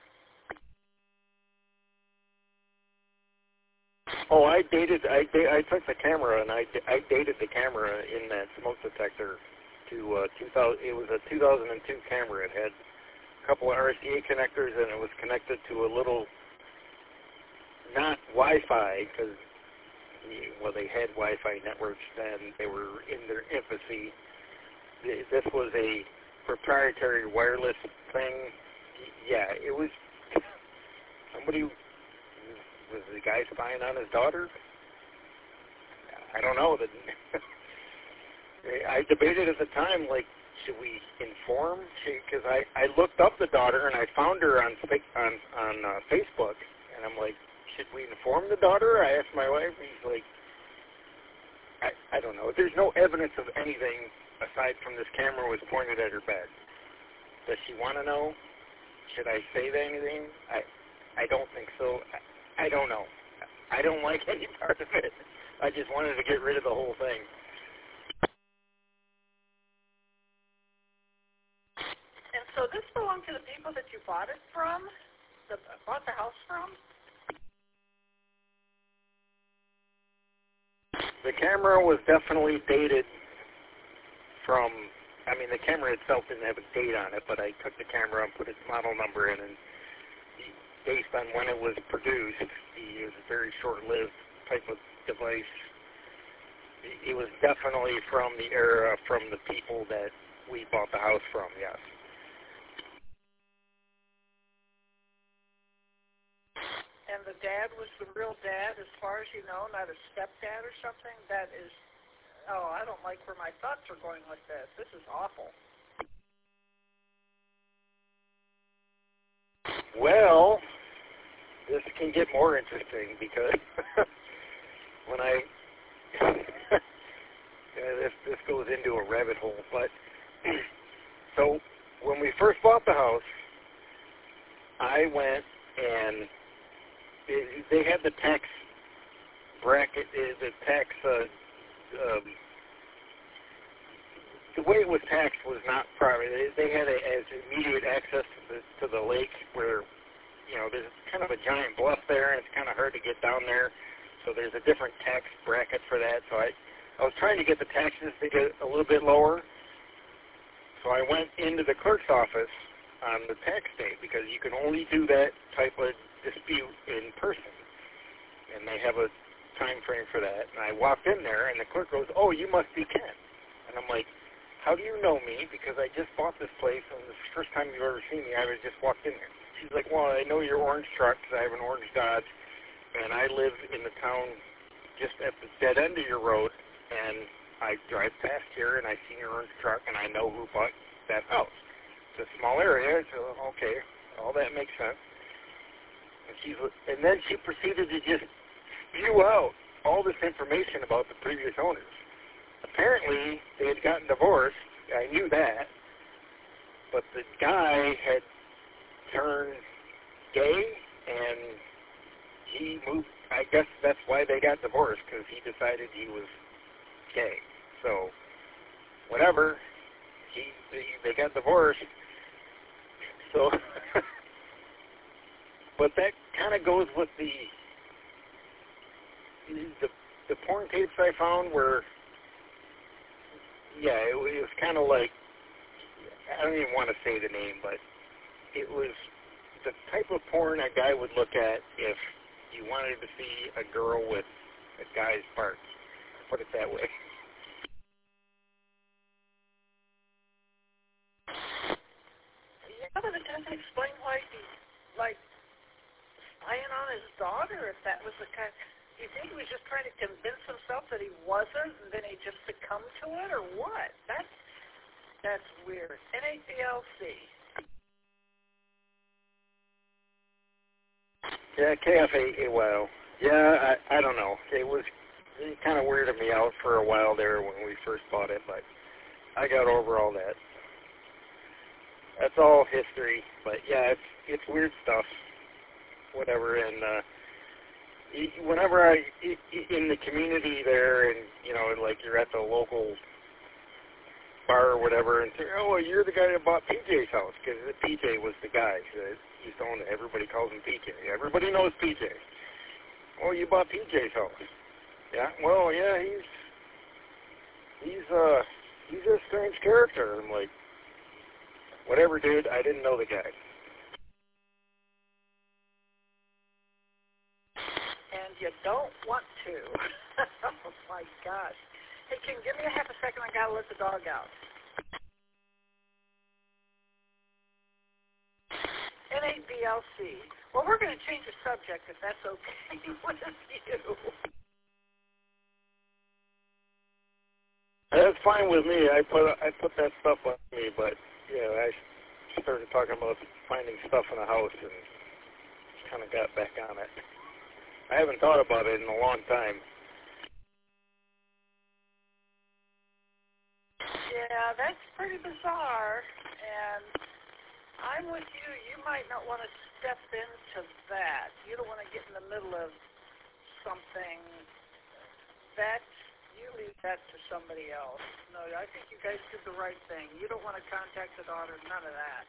Oh, I dated, I, I took the camera and I, I dated the camera in that smoke detector to uh, two thousand. It was a two thousand two camera. It had a couple of R C A connectors, and it was connected to a little, not Wi-Fi, because well, they had Wi-Fi networks then. They were in their infancy. This was a proprietary wireless thing. Yeah, it was somebody. Was the guy spying on his daughter? I don't know. I debated at the time, like, should we inform? Because I, I looked up the daughter and I found her on on on uh, Facebook, and I'm like, should we inform the daughter? I asked my wife. He's like, I I don't know. There's no evidence of anything aside from this camera was pointed at her bed. Does she want to know? Should I say anything? I I don't think so. I, I don't know. I don't like any part of it. I just wanted to get rid of the whole thing. And so this belonged to the people that you bought it from? The, bought the house from? The camera was definitely dated from, I mean, the camera itself didn't have a date on it, but I took the camera and put its model number in, and based on when it was produced, it was a very short-lived type of device. It was definitely from the era, from the people that we bought the house from, yes. And the dad was the real dad, as far as you know, not a stepdad or something? That is, oh, I don't like where my thoughts are going with this. This is awful. Well, this can get more interesting because when I, this, this goes into a rabbit hole, but so when we first bought the house, I went and it, they had the tax bracket, the tax, uh, um, the way it was taxed was not proper. They, they had a, as immediate access to the, to the lake where, you know, there's kind of a giant bluff there, and it's kind of hard to get down there. So there's a different tax bracket for that. So I, I was trying to get the taxes to get a little bit lower. So I went into the clerk's office on the tax day because you can only do that type of dispute in person, and they have a time frame for that. And I walked in there, and the clerk goes, "Oh, you must be Ken." And I'm like, "How do you know me? Because I just bought this place, and this is the first time you've ever seen me. I was just walked in there." She's like, "Well, I know your orange truck because I have an orange Dodge, and I live in the town just at the dead end of your road, and I drive past here, and I see your orange truck, and I know who bought that house. It's a small area." So, okay, all that makes sense. And, she's, and then she proceeded to just spew out all this information about the previous owners. Apparently, they had gotten divorced. I knew that. But the guy had turned gay, and he moved. I guess that's why they got divorced, because he decided he was gay. So, whatever. He, they, they got divorced. So, but that kind of goes with the, the the porn tapes I found were, yeah, it, it was kind of like, I don't even want to say the name, but it was the type of porn a guy would look at if you wanted to see a girl with a guy's parts. Put it that way. Yeah, but it doesn't explain why he's, like, spying on his daughter, if that was the kind. Do you think he was just trying to convince himself that he wasn't, and then he just succumbed to it, or what? That's, that's weird. N A P L C. Yeah, K F A, well, yeah, I, I don't know. It was, it kind of weirded me out for a while there when we first bought it, but I got over all that. That's all history, but yeah, it's it's weird stuff, whatever, and uh, whenever I, in the community there, and, you know, like you're at the local bar or whatever, and say, "Oh, well, you're the guy that bought P J's house," because P J was the guy that used to own it. Everybody calls him P J. Everybody knows P J. "Oh, you bought P J's house." "Yeah, well, yeah, he's, he's, uh, he's a strange character. I'm like, whatever, dude. I didn't know the guy. And you don't want to. Oh my gosh. Hey, King, give me a half a second. I gotta let the dog out. N A B L C. Well, we're going to change the subject if that's okay with you. That's fine with me. I put I put that stuff on me, but yeah, I started talking about finding stuff in the house and kind of got back on it. I haven't thought about it in a long time. Yeah, that's pretty bizarre, and I'm with you. You might not want to step into that. You don't want to get in the middle of something. That, you leave that to somebody else. No, I think you guys did the right thing. You don't want to contact the daughter, none of that.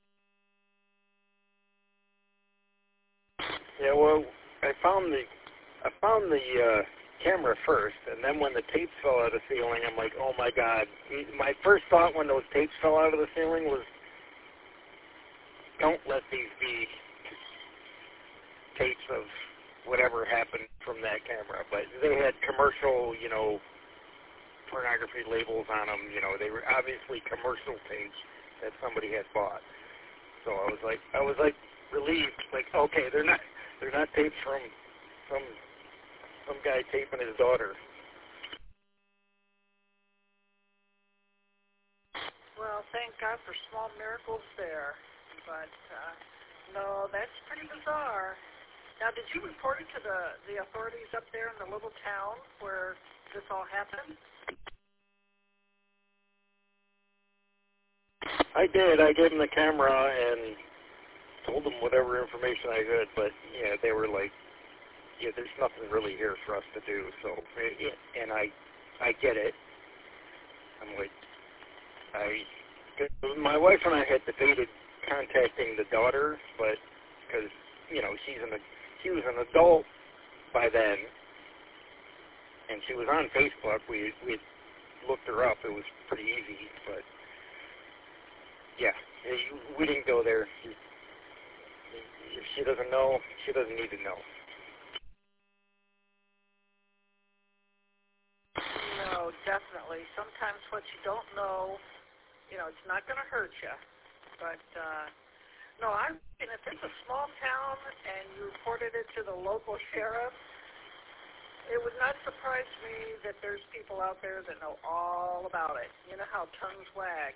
Yeah, well, I found the I found the uh, camera first, and then when the tapes fell out of the ceiling, I'm like, oh my God. My first thought when those tapes fell out of the ceiling was, don't let these be tapes of whatever happened from that camera. But they had commercial, you know, pornography labels on them. You know, they were obviously commercial tapes that somebody had bought. So I was like, I was like relieved. Like, okay, they're not, they're not tapes from some some guy taping his daughter. Well, thank God for small miracles there. But, uh, no, that's pretty bizarre. Now, did you report it to the, the authorities up there in the little town where this all happened? I did. I gave them the camera and told them whatever information I could, but, yeah, they were like, yeah, there's nothing really here for us to do. So, and I, I get it. I'm like, I, my wife and I had debated contacting the daughter, but because you know she's an, she was an adult by then, and she was on Facebook. We we looked her up. It was pretty easy, but yeah, we didn't go there. If she doesn't know, she doesn't need to know. No, definitely. Sometimes what you don't know, you know, it's not going to hurt you. But, uh, no, I mean, if it's a small town and you reported it to the local sheriff, it would not surprise me that there's people out there that know all about it. You know how tongues wag.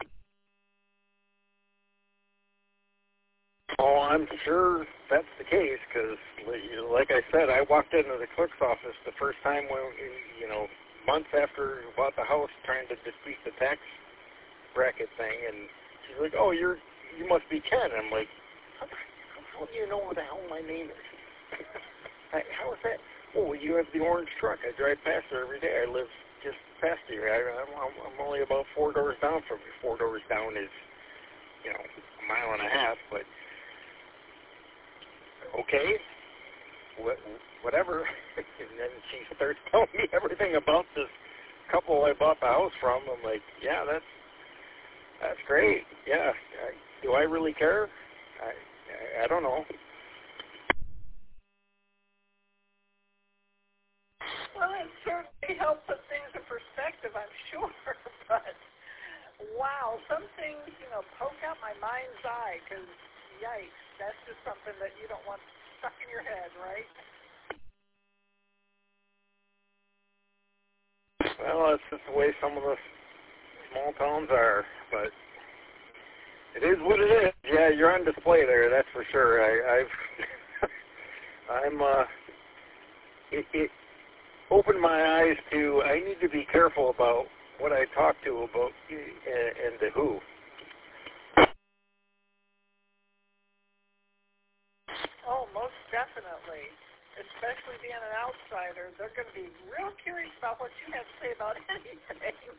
Oh, I'm sure that's the case because, like I said, I walked into the clerk's office the first time when, you know, months after we bought the house trying to dispute the tax bracket thing, and she's like, oh, you're, you must be Ken. I'm like, how, how do you know what the hell my name is? How is that? Oh, you have the orange truck. I drive past her every day. I live just past you. I, I'm, I'm only about four doors down from you. Four doors down is, you know, a mile and a half, but okay, what, whatever. And then she starts telling me everything about this couple I bought the house from. I'm like, yeah, that's that's great. Yeah, I, do I really care? I, I I don't know. Well, it certainly helps put things in perspective, I'm sure. But wow, some things, you know, poke out my mind's eye because, yikes, that's just something that you don't want stuck in your head, right? Well, that's just the way some of the small towns are, but it is what it is. Yeah, you're on display there, that's for sure. I, I've, I'm, uh, it, it opened my eyes to, I need to be careful about what I talk to about and, and to who. Oh, most definitely. Especially being an outsider, they're going to be real curious about what you have to say about anything.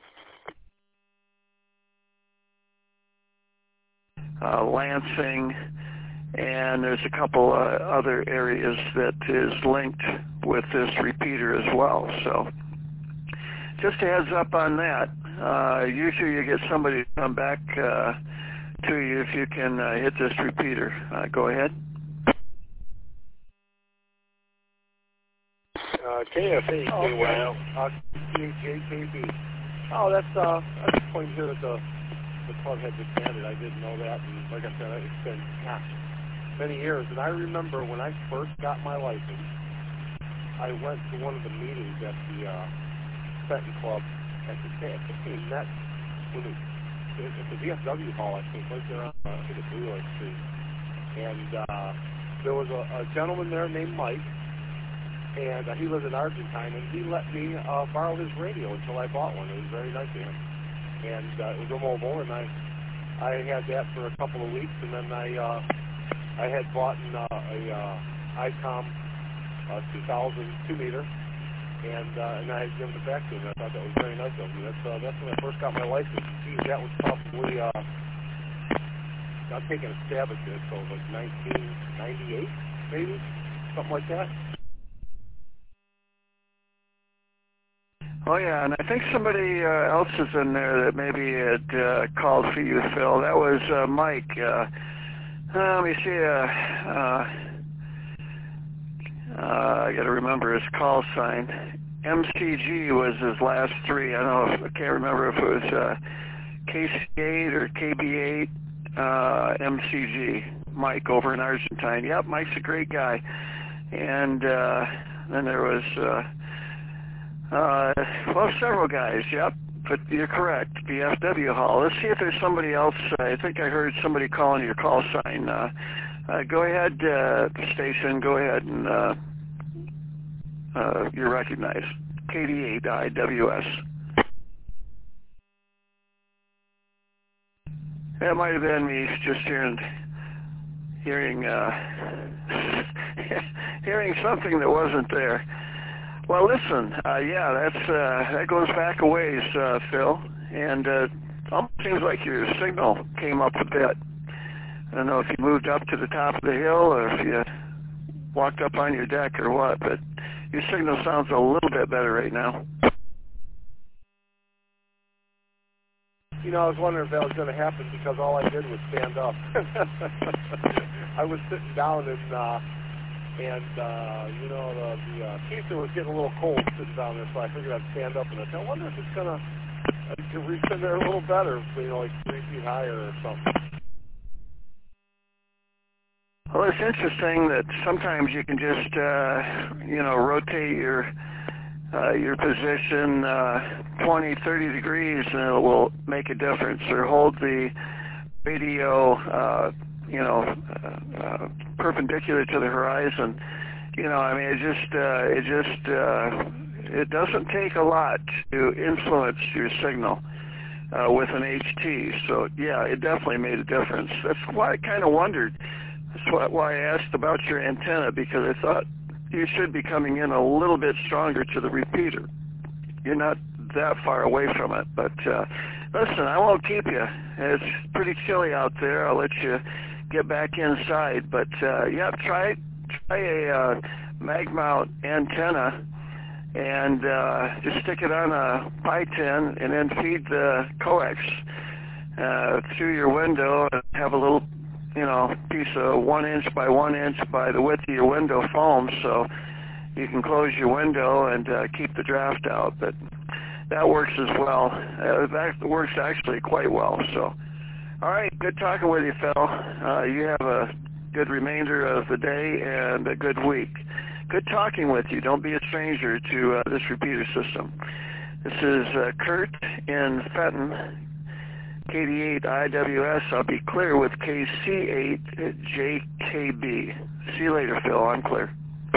Uh, Lansing, and there's a couple uh, other areas that is linked with this repeater as well. So just a heads up on that. uh, usually you get somebody to come back uh, to you if you can uh, hit this repeater. Uh, go ahead. Uh, K F A, oh, okay. Wow. Uh, K K B. Oh, that's, uh, I just pointed here that the, the club had disbanded. I didn't know that. And like I said, it's been, gosh, many years. And I remember when I first got my license, I went to one of the meetings at the uh, Fenton Club at the, at the Met, when it, at the V F W Hall, I think, right there on, uh, I think it's Leroy Street. And uh, there was a, a gentleman there named Mike, and uh, he lived in Argentine, and he let me uh, borrow his radio until I bought one. It was very nice of him. And uh, it was a mobile, and I I had that for a couple of weeks, and then I uh, I had bought an, uh, a uh, ICOM uh, two thousand two meter, and uh, and I had given it back to him. I thought that was very nice of him. That's uh, that's when I first got my license. Geez, that was probably uh, I'm taking a stab at this, so like nineteen ninety-eight, maybe something like that. Oh, yeah, and I think somebody uh, else is in there that maybe had uh, called for you, Phil. That was uh, Mike. Uh, uh, let me see. Uh, uh, uh, I got to remember his call sign. M C G was his last three. I don't know if, I can't remember if it was uh, K C eight or K B eight. Uh, M C G. Mike over in Argentine. Yep, Mike's a great guy. And uh, then there was... Uh, Uh, well, several guys, yep, but you're correct, V F W Hall. Let's see if there's somebody else. Uh, I think I heard somebody calling your call sign. Uh, uh, go ahead, uh, station, go ahead, and uh, uh, you're recognized. K D eight I W S. That might have been me just hearing, hearing, uh, hearing something that wasn't there. Well, listen, uh, yeah, that's uh, that goes back a ways, uh, Phil, and uh, it almost seems like your signal came up a bit. I don't know if you moved up to the top of the hill or if you walked up on your deck or what, but your signal sounds a little bit better right now. You know, I was wondering if that was going to happen because all I did was stand up. I was sitting down and... Uh, And, uh, you know, the, the uh, keister was getting a little cold sitting down there, so I figured I'd stand up and I said, I wonder if it's going to uh, reach in there a little better, you know, like three feet higher or something. Well, it's interesting that sometimes you can just, uh, you know, rotate your uh, your position uh, twenty, thirty degrees and it will make a difference, or hold the radio uh you know, uh, uh, perpendicular to the horizon. You know, I mean, it just, uh, it just, uh, it doesn't take a lot to influence your signal uh, with an H T. So, yeah, it definitely made a difference. That's why I kind of wondered. That's why, why I asked about your antenna, because I thought you should be coming in a little bit stronger to the repeater. You're not that far away from it. But, uh, listen, I won't keep you. It's pretty chilly out there. I'll let you get back inside, but uh, yeah, try try a uh, mag mount antenna and uh, just stick it on a Pi ten and then feed the coax uh, through your window and have a little, you know, piece of one inch by one inch by the width of your window foam, so you can close your window and uh, keep the draft out. But that works as well. Uh, that works actually quite well. So. All right, good talking with you, Phil. Uh, you have a good remainder of the day and a good week. Good talking with you. Don't be a stranger to uh, this repeater system. This is uh, Kurt in Fenton, K D eight I W S. I'll be clear with K C eight J K B. See you later, Phil. I'm clear.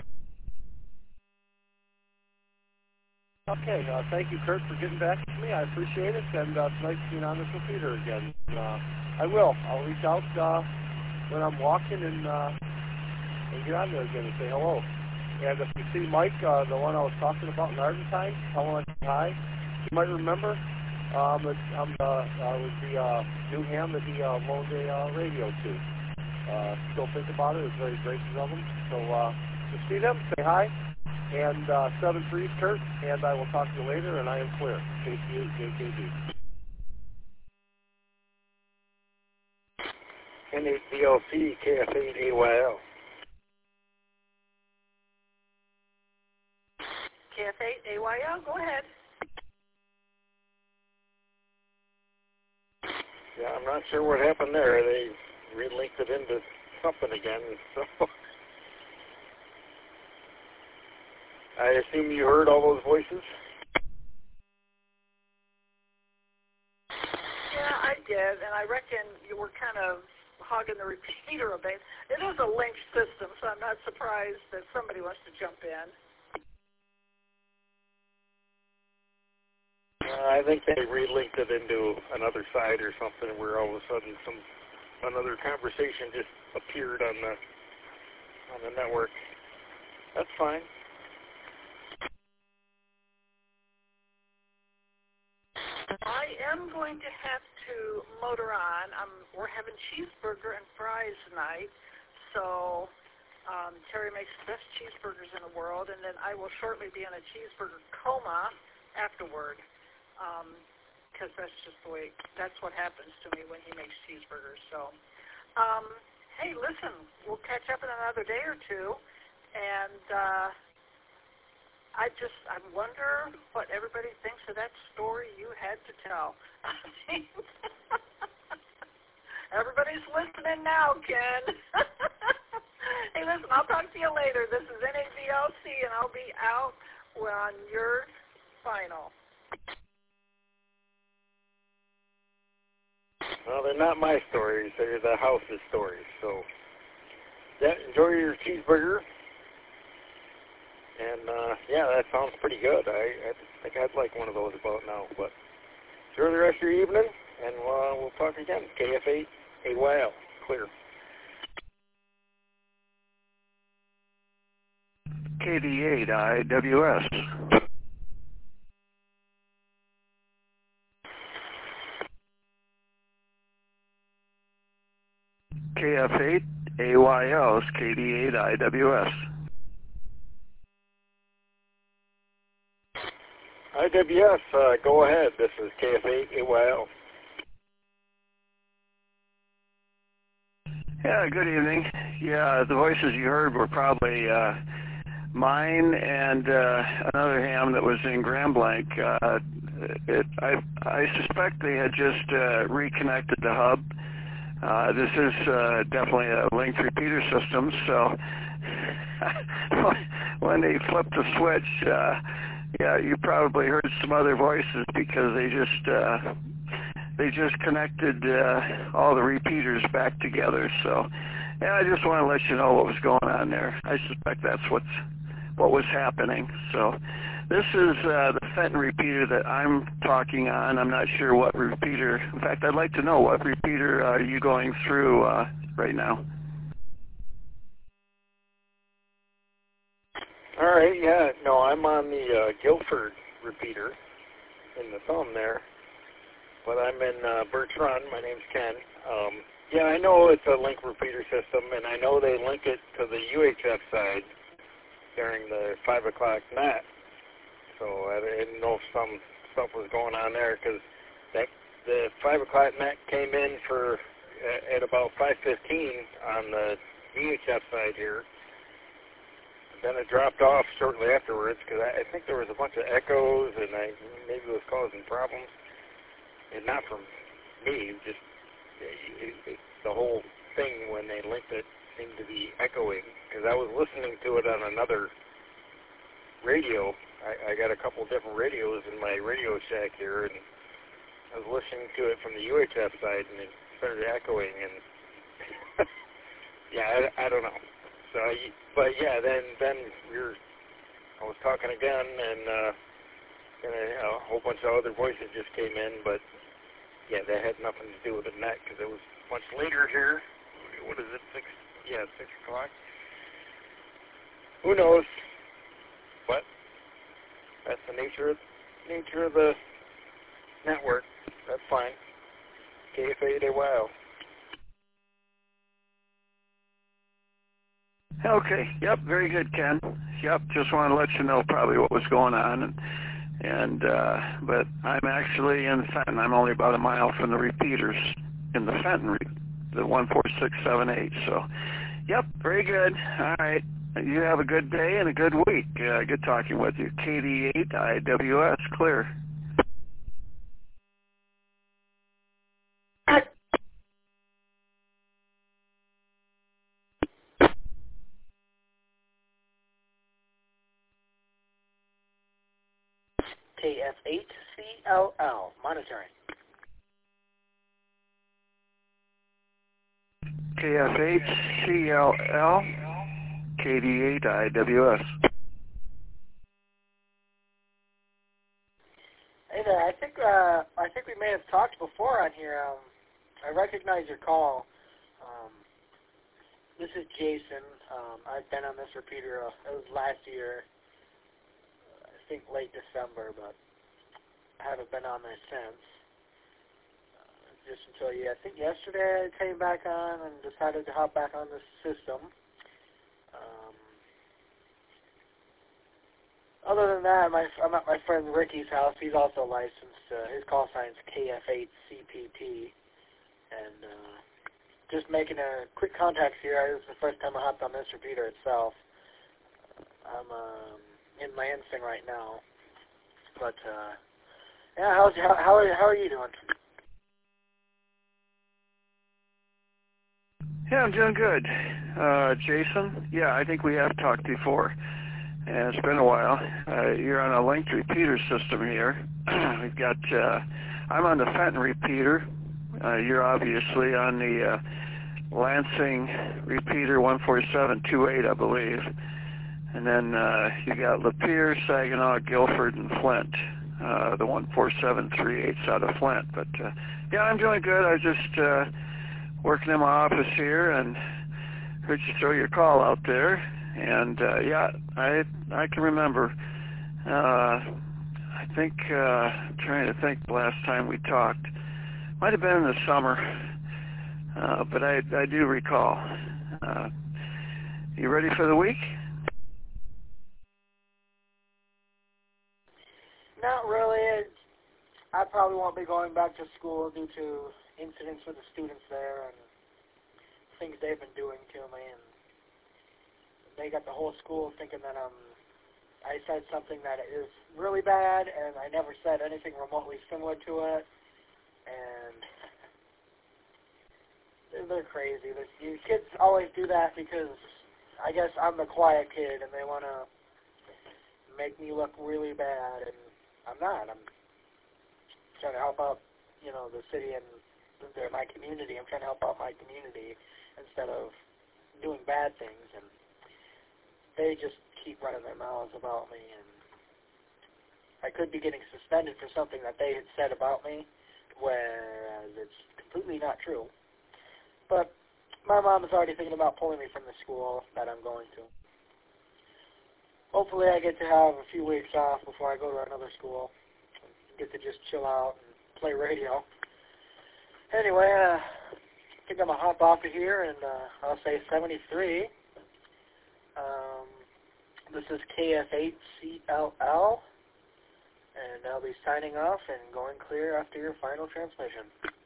Okay, uh, thank you, Kurt, for getting back to me. I appreciate it, and uh, it's nice being on this repeater again. Uh, I will. I'll reach out uh, when I'm walking and, uh, and get on there again and say hello. And if you see Mike, uh, the one I was talking about in Argentine, tell him I said hi. You might remember um, that I'm the, I was the uh, new ham that he uh, loaned a uh, radio to. Uh, still think about it. It was very gracious of him. So uh, to see them, say hi. And uh, seven three, Kurt, and I will talk to you later, and I am clear. K C eight J K B. N eight V L C, K F eight A Y L. K F eight A Y L, go ahead. Yeah, I'm not sure what happened there. They relinked it into something again, so I assume you heard all those voices? Yeah, I did, and I reckon you were kind of hogging the repeater a bit. It is a linked system, so I'm not surprised that somebody wants to jump in. Uh, I think they relinked it into another side or something where all of a sudden some another conversation just appeared on the on the network. That's fine. I am going to have to motor on. Um, we're having cheeseburger and fries tonight, so um, Terry makes the best cheeseburgers in the world, and then I will shortly be in a cheeseburger coma afterward, because um, that's just the way, that's what happens to me when he makes cheeseburgers. So, um, hey, listen, we'll catch up in another day or two, and uh, I just, I wonder what everybody thinks of that story you had to tell. Everybody's listening now, Ken. Hey, listen, I'll talk to you later. This is N A V L C, and I'll be out on your final. Well, they're not my stories. They're the house's stories. So, yeah, enjoy your cheeseburger. And, uh, yeah, that sounds pretty good. I, I think I'd like one of those about now. But enjoy the rest of your evening, and uh, we'll talk again. K F eight A Y L, clear. K D eight I W S. K F eight A Y L is K D eight I W S. I W S, uh, go ahead. This is K F eight A Y L. Yeah, good evening. Yeah, the voices you heard were probably uh, mine and uh, another ham that was in Grand Blanc. Uh, it, I, I suspect they had just uh, reconnected the hub. Uh, this is uh, definitely a linked repeater system, so when they flipped the switch, uh, yeah, you probably heard some other voices because they just uh, they just connected uh, all the repeaters back together. So, yeah, I just want to let you know what was going on there. I suspect that's what's what was happening. So, this is uh, the Fenton repeater that I'm talking on. I'm not sure what repeater. In fact, I'd like to know what repeater are you going through uh, right now. All right, yeah, no, I'm on the uh, Guilford repeater in the thumb there, but I'm in uh, Birch Run. My name's Ken. Um, yeah, I know it's a link repeater system, and I know they link it to the U H F side during the five o'clock net, so I didn't know if some stuff was going on there, because the five o'clock net came in for uh, at about five fifteen on the U H F side here. Then it dropped off shortly afterwards because I, I think there was a bunch of echoes and I maybe it was causing problems. And not from me, just it, it, the whole thing when they linked it seemed to be echoing because I was listening to it on another radio. I, I got a couple different radios in my Radio Shack here, and I was listening to it from the U H F side, and it started echoing. And yeah, I, I don't know. So, but yeah, then then we were, I was talking again, and uh, and a, a whole bunch of other voices just came in, but yeah, that had nothing to do with the net because it was much later here. What is it? Six? Yeah, six o'clock. Who knows? But that's the nature of nature of the network. That's fine. K F eight A Y L. Okay. Yep. Very good, Ken. Yep, just wanted to let you know probably what was going on. And, and uh, but I'm actually in Fenton. I'm only about a mile from the repeaters in the Fenton, re- the one four six seven eight. So, yep, very good. All right. You have a good day and a good week. Uh, good talking with you. K D eight I W S, clear. K F eight C L L, monitoring. K F eight C L L, K D eight I W S. Hey there, I think uh, I think we may have talked before on here. Um, I recognize your call. Um, this is Jason. Um, I've been on this repeater. Uh, it was last year, I think late December, but I haven't been on there since. Uh, just until yeah, I think yesterday I came back on and decided to hop back on this system. Um, Other than that, my, I'm at my friend Ricky's house. He's also licensed. Uh, his call sign's K F eight C P T. And uh, just making a quick contact here. This is the first time I hopped on this repeater itself. I'm um, in Lansing right now. But, uh, yeah, how's, how, how, are, how are you doing? Yeah, I'm doing good. Uh, Jason, yeah, I think we have talked before. And it's been a while. Uh, you're on a linked repeater system here. We've got, uh, I'm on the Fenton repeater. Uh, you're obviously on the uh, Lansing repeater one four seven two eight, I believe. And then uh, you got Lapeer, Saginaw, Guilford, and Flint. Uh, the one four seven three eight out of Flint. But, uh, yeah, I'm doing good. I was just uh, working in my office here and heard you throw your call out there. And, uh, yeah, I I can remember. Uh, I think, uh, I'm trying to think the last time we talked. Might have been in the summer, uh, but I, I do recall. Uh, you ready for the week? Not really. I probably won't be going back to school due to incidents with the students there and things they've been doing to me. And they got the whole school thinking that um, I said something that is really bad, and I never said anything remotely similar to it. And they're crazy. The kids always do that because I guess I'm the quiet kid, and they want to make me look really bad, and I'm not. I'm trying to help out, you know, the city and the, my community. I'm trying to help out my community instead of doing bad things, and they just keep running their mouths about me, and I could be getting suspended for something that they had said about me, whereas it's completely not true. But my mom is already thinking about pulling me from the school that I'm going to. Hopefully I get to have a few weeks off before I go to another school, get to just chill out and play radio. Anyway, uh, I think I'm going to hop off of here, and uh, I'll say seventy-three. Um, this is K F eight C L L, and I'll be signing off and going clear after your final transmission.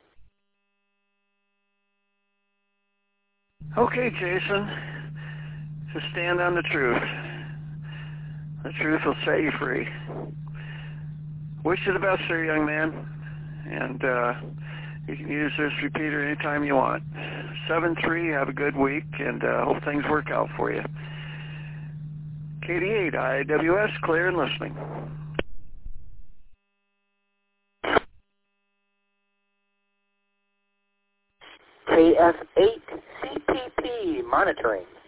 Okay, Jason. Just stand on the truth. The truth will set you free. Wish you the best there, young man. And uh, you can use this repeater anytime you want. seven three, have a good week, and uh, hope things work out for you. K D eight I W S, clear and listening. K F eight C P P, monitoring.